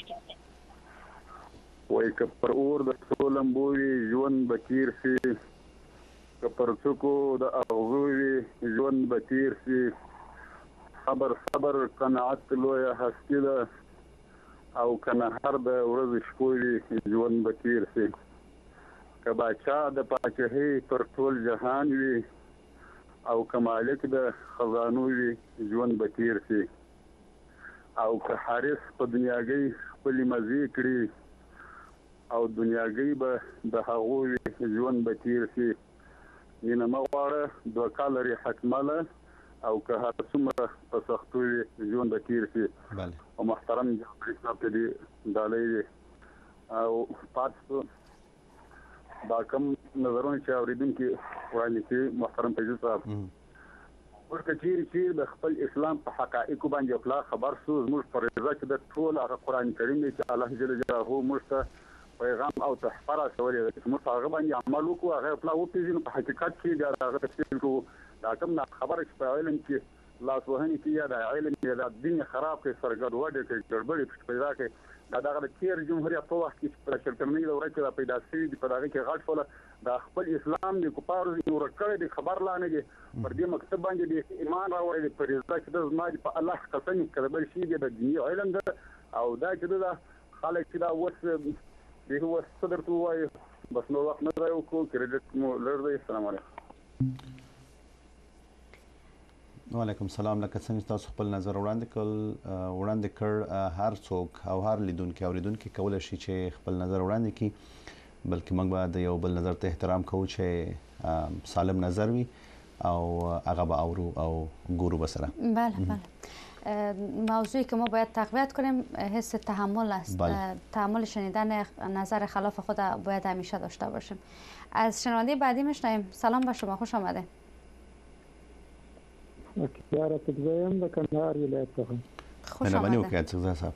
وایي که پر اور د څو لمبو وي ژوند به تیر سي، که پر څوکو د اغزو وي ژوند به تیر سي. صبر قناعت لویه هستي ده او کنه هر د ورځې شپو وي ژوند به تیر سي. که باچا د پاچاهۍ پر ټول جهان وي او که مالک د خزانو وي ژوند به تیر سي. او که حارس په دنیاګۍ خپلې مزې کړي او دنیاګۍ به د هغو وي ژوند به تیر سي. مینه مه غواړه دوکه لري حتمله او که هر څومره په سختو وي ژوند به تیر سي. او محترم جعفري صاحب ته دې ډالۍ دی او پاتې دا کوم نظرونه چې اورېدونکي وړاندې کوي محترم فیض صاحب، موږ که چیرې چې د خپل اسلام په حقایقو باندې یو پلا خبر سو، زموږ فریضه چې د ټول هغه قرآن کریم دی چې الله جل جلاله موږ ته پیغام او تحفه راکولې ده چې موږ په هغه باندې عمل وکړو، هغه پلا وپېژنو، په حقیقت کې بیا د هغه تفصیل کوو. دا کوم خبره چې په علم کې لاسوهنې کې یا د علم یا د دین خراب کې سرګډوډي کې ګډوډي پیدا کې دا دغه تیر جمهوریت په وخت کې په شرکتنۍ دوره کې پیدا شوی دی، په دغه کې غټ فله د خپل اسلام د کوپارو نور کړی د خبر لانه دي پر دې مکتب باندې د ایمان راوړی د فریضه چې د زما په الله قسم کړه بل شي د دیني علم ده او دا چې دا خلک چې دا وس به هو صدر تو وای بس نو وخت نه راو کو کریډټ مو لري. السلام علیکم. وعلیکم السلام. لکه څنګه تاسو خپل نظر وړاندې کړ، هر څوک او هر لیدونکي اوریدونکي کولای شي چې خپل نظر وړاندې کړي، بلکې موږ به د یو بل نظر ته احترام کوو چې سالم نظر وي او هغه به اورو او ګورو به سره. بله موضوعی که ما باید تقویت کنیم حس تحمل است. تحمل شنیدن نظر خلاف خود باید همیشه داشته باشیم. از شنونده بعدی میشنویم. سلام به شما، خوش آمده. اختیار تکزایم د کندهار ولایت څخه. خوش آمده. تکزا صاحب.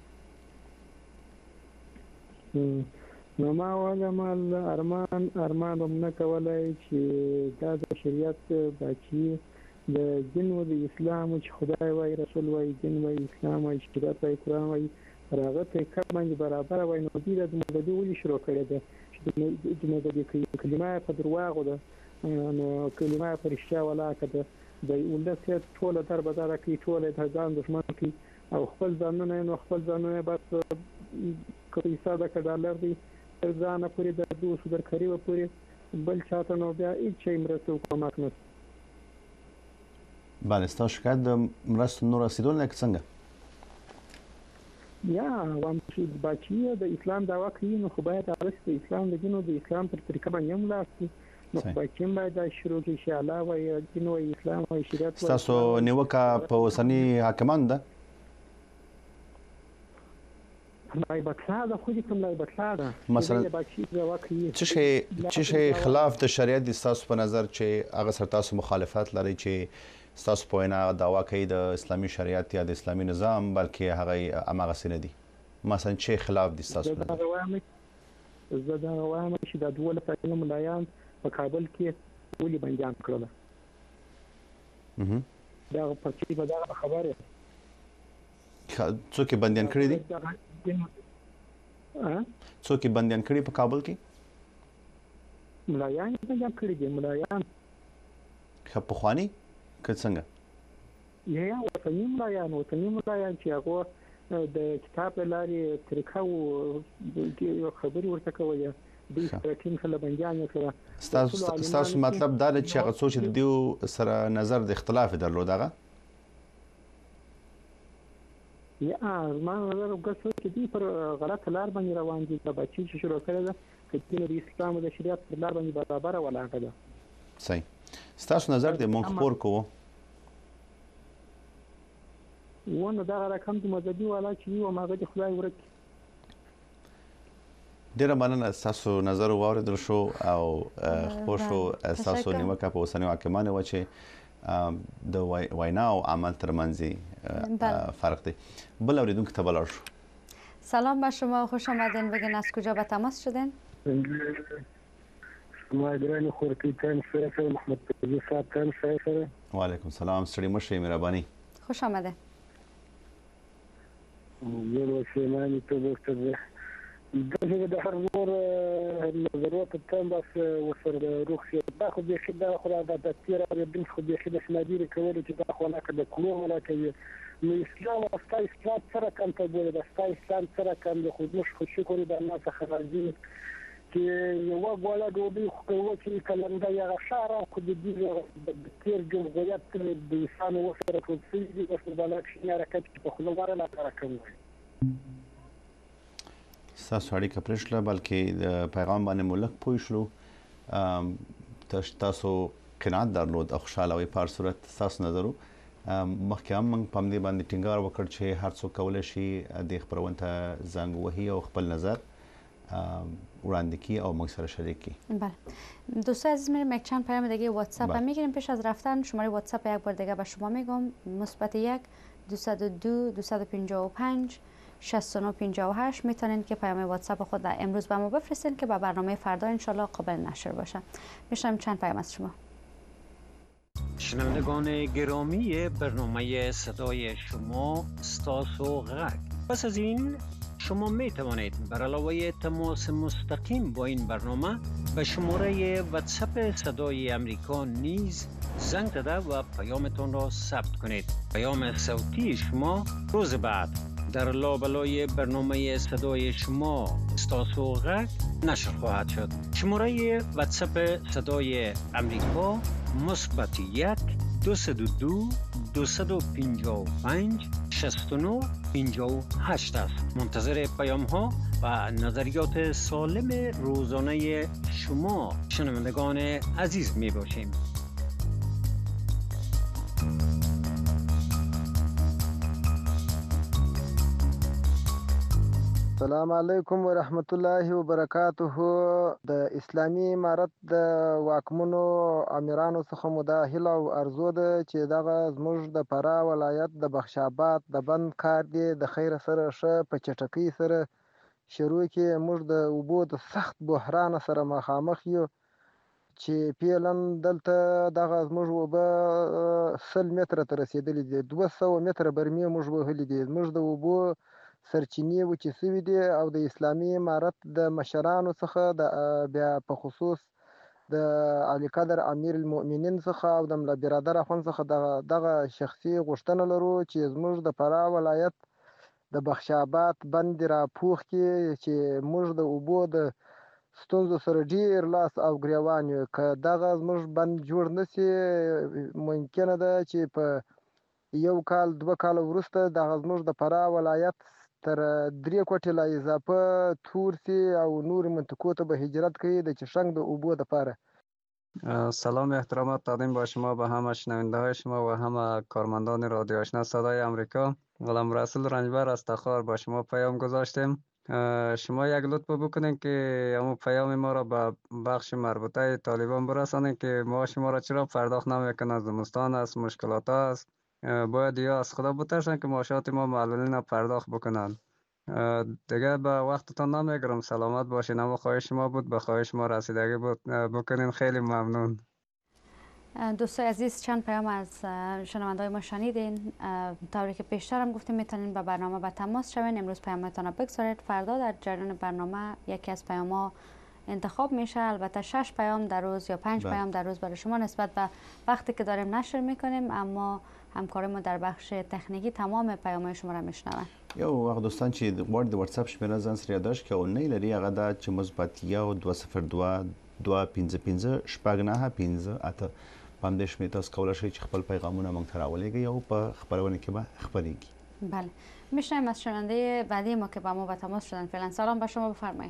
نو ما وایم ارمان هم نه کولای چې دا د شریعت بچي د دین او د اسلام چې خدای وای رسول وای دین وای اسلام وای شریعت وای قرآن وای هغه ته کمنګ برابر وای نو دې د مبادی ولې شروع کړی ده چې د مبادی کلمه په درواغو ده نو کلمه په رښتیا ولاکه ده د ولس ټول در بدر کې ټول د ځان دښمن کې او خپل ځانونه نو خپل ځانونه بس کوي ساده کډالر دي ځان پورې د دوه در کړی و پورې بل چاته نو بیا هیڅ مرسته کوم نه. بله ستاسو شکایت د مرستو نور رسیدل نه څنګه؟ یا وام چې بچي د اسلام دعوا کوي نو خو باید د اسلام د دین او د اسلام پر طریقه باندې ملاسي نو بچي باید شروع کې شي الله وای دین او اسلام او شریعت. تاسو نیوکه په اوسنی حاکمان ده؟ لای بکلا خو دې کوم لای بکلا ده مثلا چې خلاف د شریعت د تاسو په نظر چې هغه سره تاسو مخالفت لري چې تاسو په وینا دعوا کوي د اسلامي شریعت یا د اسلامي نظام بلکې هغه امغه سینه دي مثلا چې خلاف دي تاسو په نظر؟ زه دا وایم چې د دوله په ملایان په کابل کې ولې بنديان کړل دا په چې په دا خبره څوک بنديان کړی دي؟ څوک بنديان کړی په کابل کې؟ ملایان بنديان کړی دي ملایان خپخوانی که څنګه؟ یا وطني ملایان چې هغه د کتاب لاري طریقه او یو خبري ورته کوي د ټیم سره بنجان سره ستاسو مطلب دا چې هغه څه چې دیو سره نظر د اختلاف درلود هغه یا ما نظر وکړ چې دی پر غلط لار باندې روان دي دا چې شروع کړل چې د اسلام او د شریعت پر لار باندې برابر ولاړه ده. صحیح. ستاسو نظر د مونږ خبر کوو ونه دا رقم د مذهبي والا چې یو ماغه د خدای ورک ډیره مننه تاسو نظر واوریدل شو او خو شو تاسو نیوکه په اوسنۍ حکمانه و چې د وینا او عمل ترمنځ فرق دی. بل اوریدونکو ته بلار شو. سلام به شما، خوش آمدین. بگین از کجا به تماس شدین؟ ما ګراني خورکی تم سره محمد تجي صاحب تم سره. و علیکم السلام. ستړي مشه مهرباني. خوش آمده. یو شیمانی ته ورته د هر نور ضرورت تم بس وسره روخي دا خو به خدای خو د تیر بن خو به خدای سنادي کول چې دا خو نه کده کوم ولا کوي نو اسلام او اسلام سره کوم ته بوله د اسلام سره کوم د خود مش خوشي کوي د الله څخه راځي چې یو غواړه دوی خو چې کلنده یا شهر خو د دې تیر جمهوریت د انسان وسره په سیدي او په بلکې حرکت په خلوار لا راکوي. تاسو اړیکه پرېښله بلکې د پیغام باندې ملک پوه شلو تاسو قناعت درلود او خوشاله وي په هر صورت تاسو نظر مخکې هم موږ په دې باندې ټینګار وکړ چې هر څوک کولی شي د خپرونې ته زنګ وهي او خپل نظر وړاندې کړي او موږ سره شریک کړي. بله دوستان عزیز، میریم یک چند پیام دیگه واتساپ هم میگیریم. پیش از رفتن شماره واتساپ یک بار دیگه به شما میگم +1 202 255 6958 میتونین که پیام واتساپ خود در امروز به ما بفرستین که به برنامه فردا انشالله قابل نشر باشه. میشم چند پیام از شما. شنوندگان گرامی برنامه صدای شما استاسو غک، پس از این شما می توانید بر علاوه تماس مستقیم با این برنامه به شماره واتساپ صدای امریکا نیز زنگ زده و پیامتان را ثبت کنید. پیام صوتی شما روز بعد در لابلای برنامه صدای شما استاسو غک نشر خواهد شد. شماره واتساپ صدای امریکا +1 202 255 69 58 است. منتظر پیام ها و نظریات سالم روزانه شما شنوندگان عزیز می باشیم. السلام علیکم و رحمت الله و برکاته. د اسلامي امارت د واکمنو امیرانو څخه مداخله او ارزو ده چې دغه زموږ د فراه ولایت د بخشاباد د بند کار دی د خیر سره ښه په چټکۍ سره شروع کې موږ د اوبو د سخت بحران سره مخامخ یو چې پیلن دلته دغه زموږ اوبه 100 متره ته رسیدلې دي، 200 متره برمې موږ وهلې دي. زموږ د اوبو سرچینې وچې سوي دي او د اسلامي امارت د مشرانو څخه د بیا په خصوص د علي قدر امیر المؤمنین څخه او د ملا برادر اخوند څخه دغه شخصي غوښتنه لرو چې زموږ د فراه ولایت د بخشاباد بند راپوخ کې چې موږ د اوبو د ستونزو سره ډیر لاس او ګریوان یو. که دغه زموږ بند جوړ نشي ممکنه ده چې په 1 کال 2 کال وروسته دغه زموږ د فراه ولایت تر 3 کوټې لا اضافه تورسی او نور منطقو ته به هجرت کوي د چشنگ د اوبو دپاره. سلام احترامات تقدیم با شما به همه شنونده های شما و همه کارمندان رادیو آشنا صدای امریکا. غلام رسول رنجبر از تخار با شما پیام گذاشتیم. شما یک لطف بکنین که همون پیام ما را به بخش مربوطه طالبان برسانین که ما شما را چرا پرداخت نمیکنن، زمستان است، مشکلات است، باید یا از خدا بترسن که معاشات ما معلولین پرداخت بکنن. دیگه به وقتتان نمیگرم، سلامت باشین. اما خواهش ما بود به خواهش ما رسیدگی بکنین. خیلی ممنون. دوستای عزیز، چند پیام از شنونده‌های ما شنیدین. طوری که پیشتر هم گفتیم میتونین با برنامه به تماس شوین. امروز پیامتان رو بگذارید، فردا در جریان برنامه یکی از پیام‌ها انتخاب میشه. البته 6 پیام در روز یا 5 پیام در روز برای شما نسبت به وقتی که داریم نشر میکنیم، اما همکار ما در بخش تکنیکی تمام پیام‌های شما را میشنون. یو هغه دوستان چې د واتس اپ شمیره ځان سره یاداش کې او نه لري هغه دا چې مثبت 202 شپږ نه 15 اته پام دې شمې تاسو کولای شئ چې خپل پیغامونه موږ ته راولېږئ او په خبرونه کې به خبرېږي. بله میشنویم از شنونده بعدی ما که با ما به تماس شدن. فعلا سلام به شما، بفرمایید.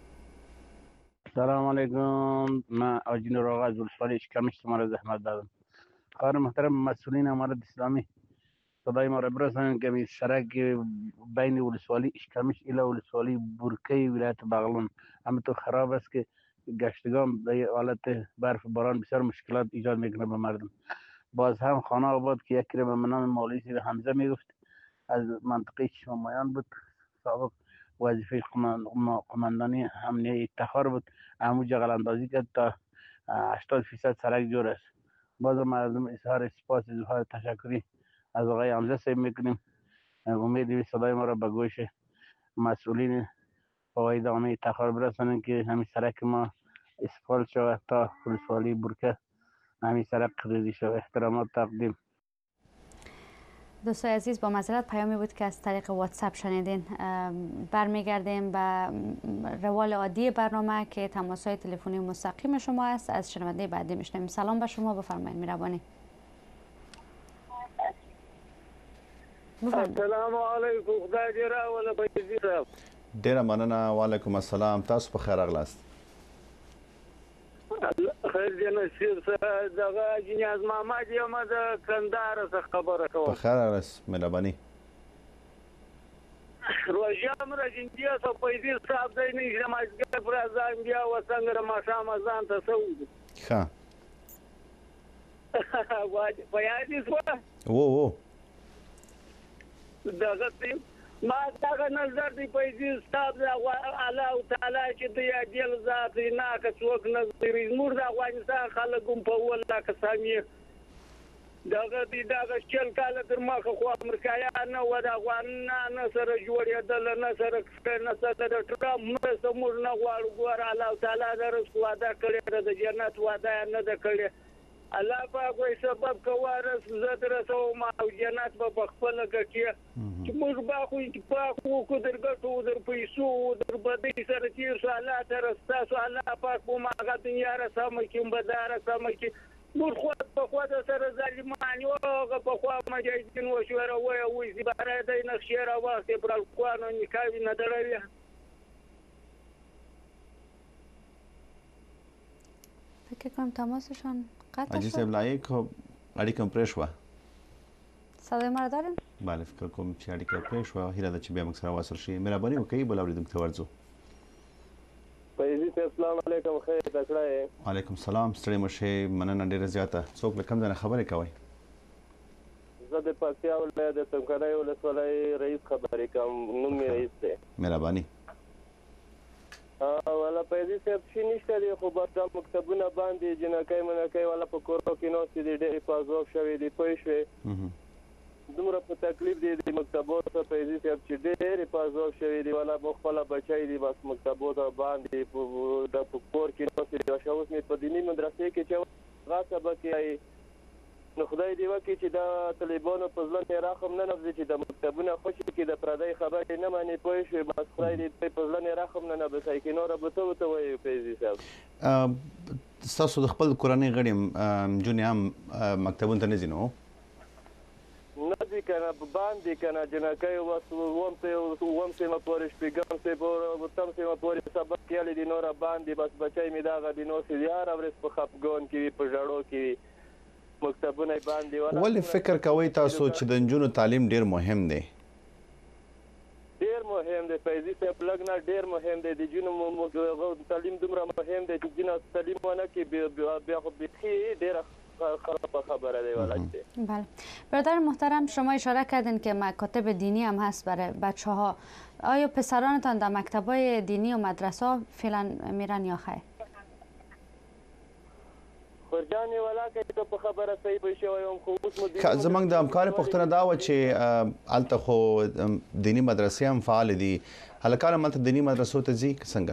سلام علیکم. من آجین راغ از ولسوالی اشکمش ما را زحمت دادم. خواهر محترم مسئولین امارت اسلامی صدای ما را برسانید که می سرک بین ولسوالی اشکمش الی ولسوالی بورکی ولایت بغلان همینطور خراب است که گشتگان به حالت برف باران بسیار مشکلات ایجاد میکنه به مردم. باز هم خانه آباد که یکی را به نام مولوی سید حمزه میگفت از منطقه چشمامایان بود، سابق وظیفه قماندانی امنیه افتخار بود، همونجا غلاندازی کرد تا 80% سرک جور است. باز مردم اظهار سپاس اظهار تشکری از آقای حمزه صاحب میکنیم. امید صدای ما را به گوش مسئولین آقای دامه افتخار برسانیم که همین سرک ما اسفالت شود تا ولسوالی بورکه همین سرک ریزی شود. احترامات تقدیم. دوستای عزیز، با معذرت پیامی بود که از طریق واتساپ شنیدین. برمیگردیم به روال عادی برنامه که تماس‌های تلفنی مستقیم شما است. از شنونده بعدی میشنویم. سلام به شما، بفرمایید. مهربانی. السلام علیکم. خدای دې راوله بيزيد. ډیره مننه. وعلیکم السلام. تاسو په خیر راغلاست. خیر دې نصیب سره دغه جناز محمد یم د کندهار څخه خبره کوم. په خیر راغلاست. مهرباني. روژه مرجندیا سو پیسې صاحب دې نه جمعګر پر ځان بیا وسنګ ما شام ځان ته سعود. ښه. واجب بیان دې وو دغه ما دغه نظر دی پیسې صاحب الله تعالی چې دې اجل ذات نه که څوک نظر موږ د افغانستان خلکو په ولا کسامي دغه شل کال تر مخه خو امریکایان نه و د افغانانو سره جوړېدل نه سره ټرمپ موږ نه غواړو. ګوره الله تعالی د رزق وعده کړې د جنت وعده نه ده کړې. الله پاک وایي سبب کوارس زه درسوم او جنت به په خپله ګټي چې موږ به خو اتفاق وکړو در ګټو در پیسو در بدۍ سره تېر شو. الله ته ستاسو الله پاک به هغه دنیا رسمه کړي بدا رسمه کړي. موږ خود په خود سره ظالمان یو هغه په خوا مجاهدین وشوروي او زیباره دی نقشې راواخلې پر الکوانو نکاح نه دروي. فکر کنم تماسشان قطع حاجی شد. صاحب لایق اړیکه پرې شوه. صدای ما را دارین؟ بله فکر کوم چې اړیکه پرې شوه. هیله ده چې بیا موږ سره واصل شي. مهرباني وکړئ بل اورېدونکي ته ورځو. فیضي صاحب السلام علیکم. خیر تکړه یې. وعلیکم السلام. ستړي مه شئ. مننه ډېره زیاته. څوک له کوم ځای نه خبرې کوئ؟ زه د پکتیا ولایت د څمکنیو ولسوالۍ رئیس خبرې کوم. نوم مې رئیس دی. مهرباني. والا فیضي صاحب شي نشته دی خو بس دا مکتبونه باندې جنکۍ منکۍ والا په کورو کې ناستې دي ډېرې پازوب شوې دي پوه شوې. دومره په تکلیف دی د مکتبو ته فیضي صاحب چې ډېرې پازوب شوې دي والا مو خپله بچی دي بس مکتبو ته باندې د په کور کې ناستې دي. اوس مې په دیني مدرسې کې چې هغه سبق یې نو خدای دې وکړي چې دا طالبانو په زړه کې رحم نه نغځي چې د مکتبونه خوشي کړي د پردۍ خبرې نه مني پوه شوې. بس خدای دې په زړه کې رحم نه نبسي کې نوره به ته ورته وایي فیضي صاحب. ستاسو د خپل کورنۍ غړي نجونې هم مکتبونو ته نه ځي نو؟ نه ځي که نه باندې که نه جنکۍ بس اووم سیمه پورې شپږم اتم سیمه پورې سبق یالی دي نوره باندې بس بچی مې دغه دي نو سي هره ورځ په خفګان کې وي په ژړو کې وي مکتبونه باندې. ولې فکر کوئ تاسو چې د نجونو تعلیم ډیر مهم دی؟ ډیر مهم دی فیضي صاحب. لږ نه ډیر مهم دی. د نجونو تعلیم دومره مهم دی چې نجونه تعلیم ونه کړي بیا خو بیخي ډیره خرابه خبره دی ولای. بله برادر محترم، شما اشاره کردین که مکاتب دینی هم هست برای بچه ها. آیا پسرانتان در مکتبای دینی و مدرسه ها فعلا میرن یا خیر؟ خورجان ولا کې ته په خبره صحیح به شوی هم خو اوس زمونږ د همکار پوښتنه دا و چې هلته خو دینی مدرسې هم فعال دي. هلکان هم هلته دینی مدرسو ته ځي که څنګه؟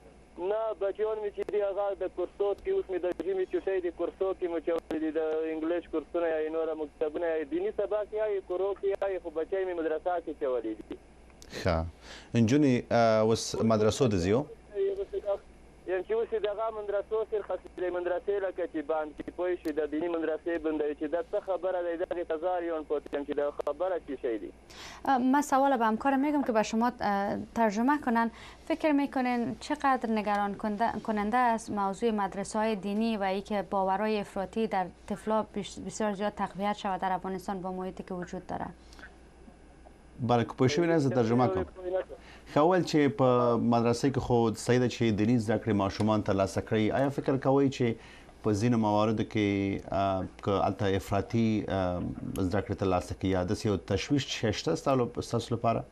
نه بچیان مې چې دي هغه د کورسو کې اوس مې د ژمي چوټۍ د کورسو کې مې چولې دي د انګلیس کالج کورسونه یا نور مکتبونه یا دینی سبق یا کورو کې یا خو بچي مې مدرسه کې چولې دي. ښه انجونې اوس مدرسو ته ځي یم چې اوس دغه مدرسو سره خاصې مدرسې لکه چې باندې پوه شي د دینی مدرسې بندوي چې دا څه خبره ده دغه تزاریون پوتیم که در خبره چی شدی. من سوال به همکارم میگم که به شما ترجمه کنن. فکر میکنین چقدر نگران کننده است موضوع مدرسه های دینی و ای که باورهای افراطی در طفلا بسیار زیاد تقویت شود در افغانستان با محیطی که وجود داره؟ بله که پوه شوی نه زه ترجمه کوم. خول چې په مدرسې کې خو صحیح ده چې دیني زده کړې ماشومان ترلاسه کړي. آیا فکر کوئ چې په ځینو مواردو کې که هلته افراطي زده کړې ترلاسه کړي یا داسې یو تشویش شته ستاسو لپاره؟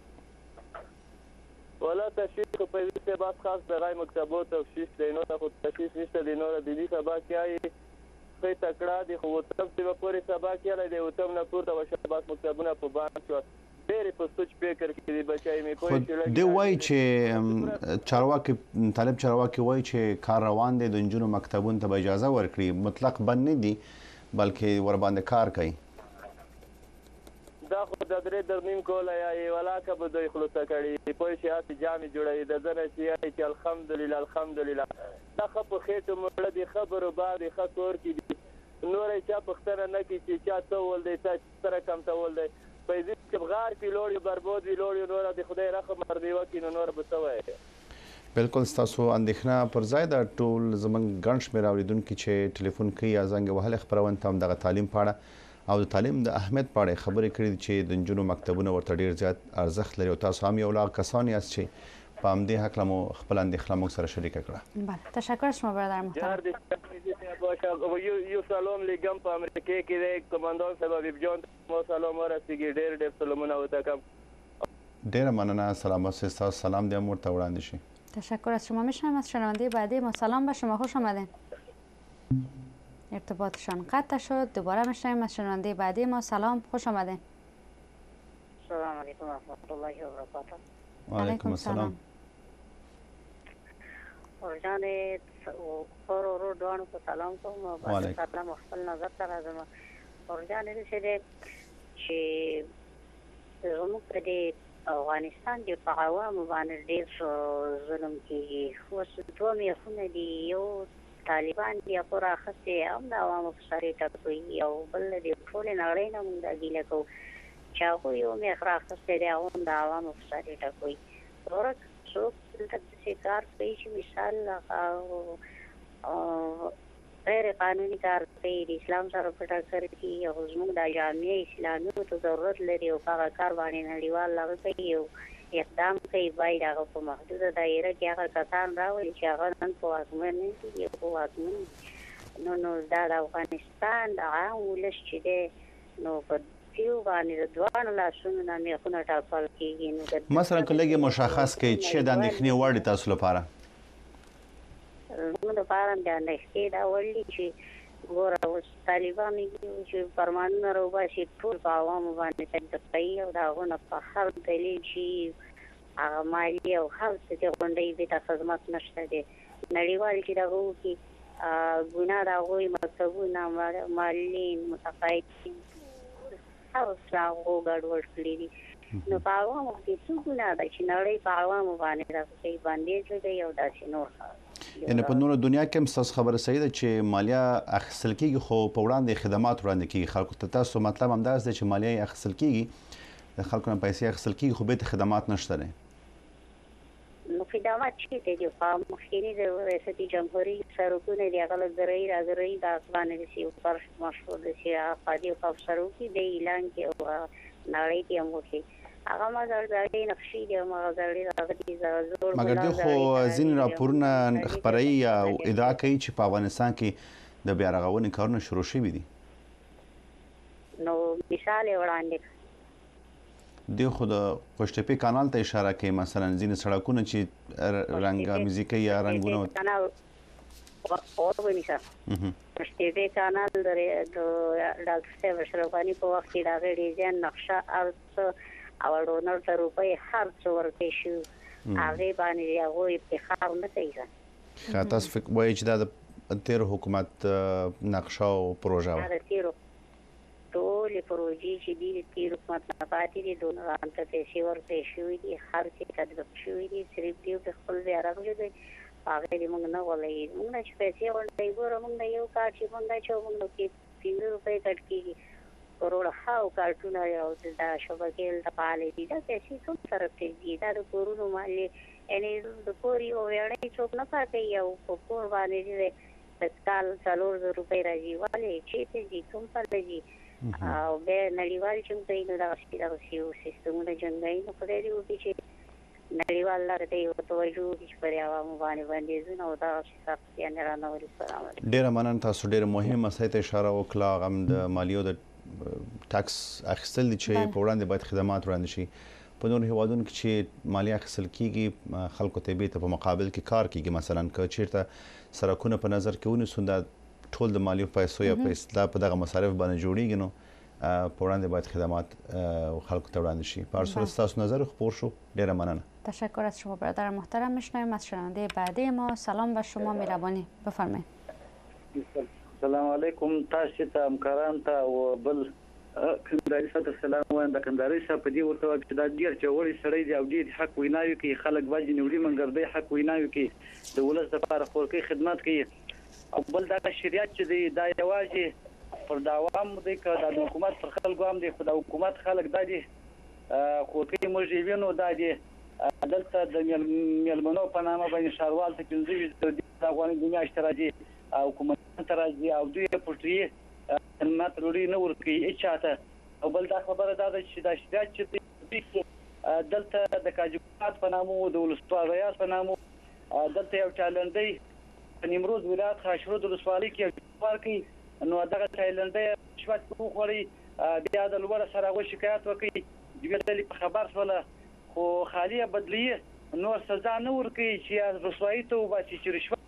والا تشویش خو په دې کې بس خاص دغه مکتبو تشویش دی، نو خو تشویش نشته دی. نور دیني سبق یې ښه تکړه دي، خو وتم چې به پورې سبق یې دی وتم نه پورته به بس مکتبونه په بند شو. ډېرې په سوچ فکر کې دي بچای مې کوی چې دی وایي چې چارواکي طالب چارواکي وایي چې کار روان دی، د نجونو مکتبونو ته به اجازه ورکړي، مطلق بند نه دي بلکې ورباندې کار کوي. دا خو د درې درنیم کوله یا یې ولاکه به دوی خلاصه کړي پوه شي هسې جامې جوړوي د ده نه چې یایي چې الحمدلله الحمدلله دا ښه په خېټو مړه دي ښه بروبار دي ښه کور کې دي. نور یې چا پوښتنه نه کوي چې چا څه ول دی چا سره کم ته ول دی. په دې کې بغار کې لوړ بربود وي لوړ نور د خدای رحم مردي وکړي نو نور به څه وایي. بالکل ستاسو اندېښنه پر ځای ده. ټول زموږ ګڼ شمېر اورېدونکي چې ټلیفون کوي یا زنګ وهلی خپرونه ته هم دغه تعلیم په اړه او د تعلیم د اهمیت په اړه خبرې کړې دي چې د نجونو مکتبونه ورته ډېر زیات ارزښت لري او تاسو هم یو لا کسان یاست چې په همدې هکله مو خپل اندېښنه موږ سره شریکه کړه. بله تشکر از شما برادر محترم. یو سلام لیگم په امریکا کې دی کماندان صاحب حبیب جان ما سلام ورسیږي ډېر سلامونه ورته کوم. ډېره مننه سلامت سه ستاسو سلام دې هم ورته وړاندې شي. تشکر از شما. میشنویم از شنونده بعدی ما. سلام به شما، خوش آمدین. ارتباطشان قطع شد. دوباره میشنویم از شنونده بعدی ما. سلام، خوش آمدین. سلام علیکم و رحمت الله و برکاته. و علیکم السلام. ورجان خور ورو دوانو په سلام کوم او باندې سلام خپل نظر ته راځم. ورجان دې چې زموږ په دې افغانستان کې په عوامو باندې ډېر ظلم کېږي. اوس دوه میخونه دي، یو طالبان دي پوره اخیستې هم د عوامو په سر یې ټکوي او بل د ټولې نړۍ نه موږ دا ګیله کوو چې هغوی یو میخ رااخیستی دی هغه هم د عوامو په سر یې ټکوي. څوک دلته داسې کار کوي چې مثال غیر قانوني کار کوي، د اسلام سره په ټکر کې او زموږ د جامعه اسلامي ته ضرورت لري او په هغه کار باندې نړیوال هغه کوي او اقدام کوي. باید هغه په محدوده دایره کې هغه کسان راولي چې هغه نن په واکمن نه دي په واکمن نو دا د افغانستان د عام ولس چې دی نو په یو باندې د دوانو لاسونو نه میخونه ټاکل کېږي. نو مثلا که لږ مشخص کړئ چې د اندېښنې وړ دی تاسو لپاره؟ زموږ لپاره د اندېښنې دا وړ دي چې ګوره اوس طالبان چې فرمانونه راوباسي ټول په عوامو باندې تطبیقوي او د هغو نه په هر دلیل چې هغه مالي او هر څه کې غونډوي دې ته خدمت نشته دی. نړیوال چې دغه وکړي ګناه د هغوی مکتبونه معلولین متقاعدین هر څه هغو ګډوډ کړي دي. نو په عوامو کې څه ګناه ده چې نړۍ په عوامو باندې دغه کوي بندیز لګوي او داسې نور. یعنې په نورو دنیا کې هم ستاسو خبره صحیح ده چې مالیه اخیستل کېږي خو په وړاندې خدمات وړاندې کېږي خلکو ته. تاسو مطلب همداسې دی چې مالیه یې اخیستل کېږي، د خلکو نه پیسې اخیستل کېږي خو بېرته خدمات نشته دی. نو خدمات چېرته دي؟ خو مخکیني د ریاست جمهوري سړکونه دي هغه لګرۍ راګرۍ د افغان داسې یو فرش مشهور داسې افادي او سړکي د اعلان کې او نړۍ کې هم وکړي هغه مزړګۍ نقشې دي مزړګۍ راغلي زور. مګر دوی خو ځینې راپورونه خپروي او ادعا کوي چې په افغانستان کې د بیا رغونې کارونه شروع شوي دي. نو مثال یې وړاندې دوی خو د قوشتېپې کانال ته اشاره کوي، مثلا ځینې سړکونه چې رنګامیزي کوي یا رنګونه قوشتېپې کانال د ډاکټر صاحب اشرف غني په وخت کې د هغې ډیزاین نقشه هر څه او ډونر ته روپۍ هر څه ورکړی شو هغې باندې هغوی افتخار نه کوي. تاسو وایئ چې دا د تیر حکومت نقشه او پروژه و ټولې پروژې چې دي د تیر حکومت نه پاتې دي ډونرانو ته پیسې ورکړې شوي دي خرچ یې تطبیق شوي دي صرف دوی د خپل بیا راغلي دي هغې دې موږ نه غولوي موږ نه چې پیسې غونډوي ګوره موږ نه یو کار چې موږ نه چې موږ نه کې 5 روپۍ کټ کېږي کروړه ښه کارټونه او دا شبکې دلته فعالې دي دا پیسې کوم طرف ته ځي دا د کورونو مالې یعنې د کور یو ویاړی څوک نه پاتې او په کور باندې د کال 4,000 روپۍ راځي ولې چېرته ځي کوم پرته ځي او بیا نړیوال چې کوي نو دغسې یو سیستمونه جنګوي نو خدای دې وکړي چې نړیوال لاره ته یې توجه وکړي چې پر عوامو باندې بندیزونه او دغسې سختیانې رانهوري. السلام علیکم. ډېره مننه تاسو ډېره مهمه مسئلې ته اشاره وکړه هغه هم د مالیو د ټاکس اخیستل دي چې په وړاندې باید خدمات وړاندې شي په نورو هیوادونو کې چې مالیه اخیستل کېږي خلکو ته بیرته په مقابل کې کار کېږي مثلا که چېرته سرکونه په نظر کې ونیسو دا ټول د مالیو پیسو یا په اصطلاح په دغه مصارف باندې جوړیږي نو په وړاندې باید خدمات خلکو ته وړاندې شي. په هر صورت ستاسو نظر خپور شو ډیره مننه. تشکر از شما برادر محترم. میشنویم از شنونده بعدی ما. سلام به شما مهربانی بفرمایید. السلام علیکم تاسو ته همکاران ته او بل کندهاري ته سلام وایم د کندهاري صاحب په دې ورته چې دا ډیر چوړی سړی دی او ډیر حق ویناوي کوي خلک باندې نیولي منګردي حق ویناوي کوي د ولس لپاره خورکي خدمات کوي او بل دا شریعت چې دی دا یوازې پر دا عوام دی که د حکومت پر خلکو هم دی خو د حکومت خلک دا دي خورکي موږ وینو دا دي دلته د میلمنو په نامه باندې ښاروال ته 15 افغانۍ د میاشتې راځي او حکومت ته راځي او دوی پټوي خدمات لري نه ورکوي هېچاته او بل دا خبره دا ده چې دا شریعت چې دی دلته د کاجوقات په نامو د ولسوال ریاض په نامو دلته یو چالندی په نیمروز ولایت خاشرود ولسوالۍ کې ورکوي نو دغه چالندی رشوت وخوري بیا د لوړه سره هغوی شکایت وکړي دوی ډلې په خبر شوله خو خالیه بدلیه نور سزا نه ورکوي چې رسوایي ته وباسي چې رشوت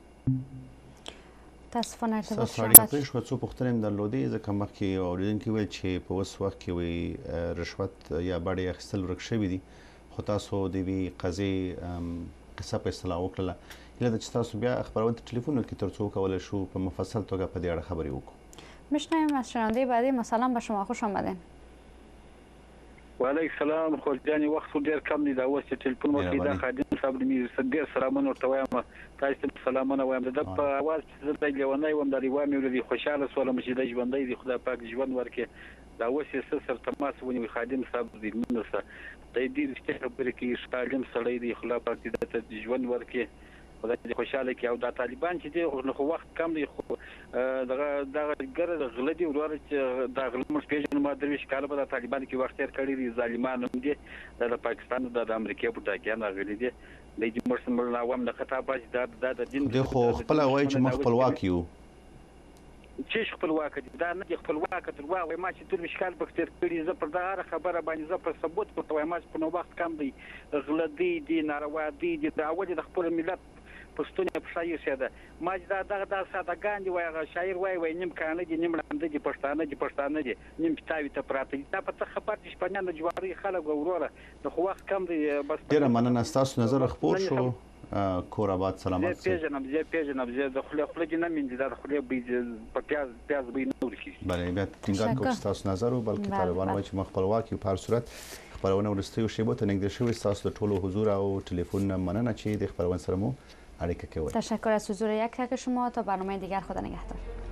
تاسفانه ارتباط سړی پرېښوه څو پوښتنې هم درلودې ځکه مخکې اورېدونکي ویل چې په اوس وخت کې وایي رشوت یا باډې اخیستل ورک شوي دي خو تاسو د یوې قضیې قصه په اصطلاح وکړله هیله ده چې تاسو بیا خپرونې ته ټلیفون وکړئ تر څو وکولی شو په مفصل توګه په دې اړه خبرې وکړو. میشنویم از شنونده بعدی ما. سلام به شما خوش آمدین. وعلیکم السلام خو جاني وخت ډیر کم دی دا اوس چې ټلیفون وکړي دا خادم صاحب دې ډیر سلامونه ورته وایم تاسو ته سلامونه وایم د په اواز چې زه لیونی وم د ریوا مې ولري خوشاله سولم چې د ژوندۍ دی خدای پاک ژوند ورکړي دا اوس یې سر تماس ونیوي خادم صاحب دې منسه د دې رښتیا خبرې کوي سالم سړی دی خدای پاک دې ته ژوند ورکړي خدای دې خوشاله کړي او دا طالبان چې دی خو وخت کم دی خو دغه ګره غله دي ورور چې دا غله موږ پیژنو ما درویش کاله په طالبان کې وخت تیر کړی دي ظالمان هم دي د پاکستان د امریکا په ټاکیان غلي دي د دې مرسن مل عوام د خطا باج د دین د خو خپل وای چې مخ خپلواک یو چې خپلواک دي دا نه خپلواک تر وای ما چې ټول مشکل بکتر کړي زه پر دا خبره باندې زه پر ثبوت په توای ما په نو وخت کم دی غله دي ناروا دي د اول د خپل ملت پښتون په شای ساده ما دا سادهګان دی وای شاعر وای نیم کانه دي نیم لاندې دي پښتانه دي نیم پتاوي ته پراته دا په خبر دي شپنان د جواري خلک وروره د خو وخت کم دی بس ډیر مننه تاسو نظر خپور شو کور آباد سلامات زه پیژنم زه د خپل کې نه مين دا خپل په پیاز به نور کی بله بیا ټینګار کوم تاسو نظر او بلکې طالبان وای چې مخبلواکي په هر صورت خبرونه ورستیو شی بوته نګد شوی تاسو د ټولو حضور او ټلیفون مننه چې د خبرونه سره مو تشکر از حضور یک تک شما. تا برنامه دیگر خدا نگهدار.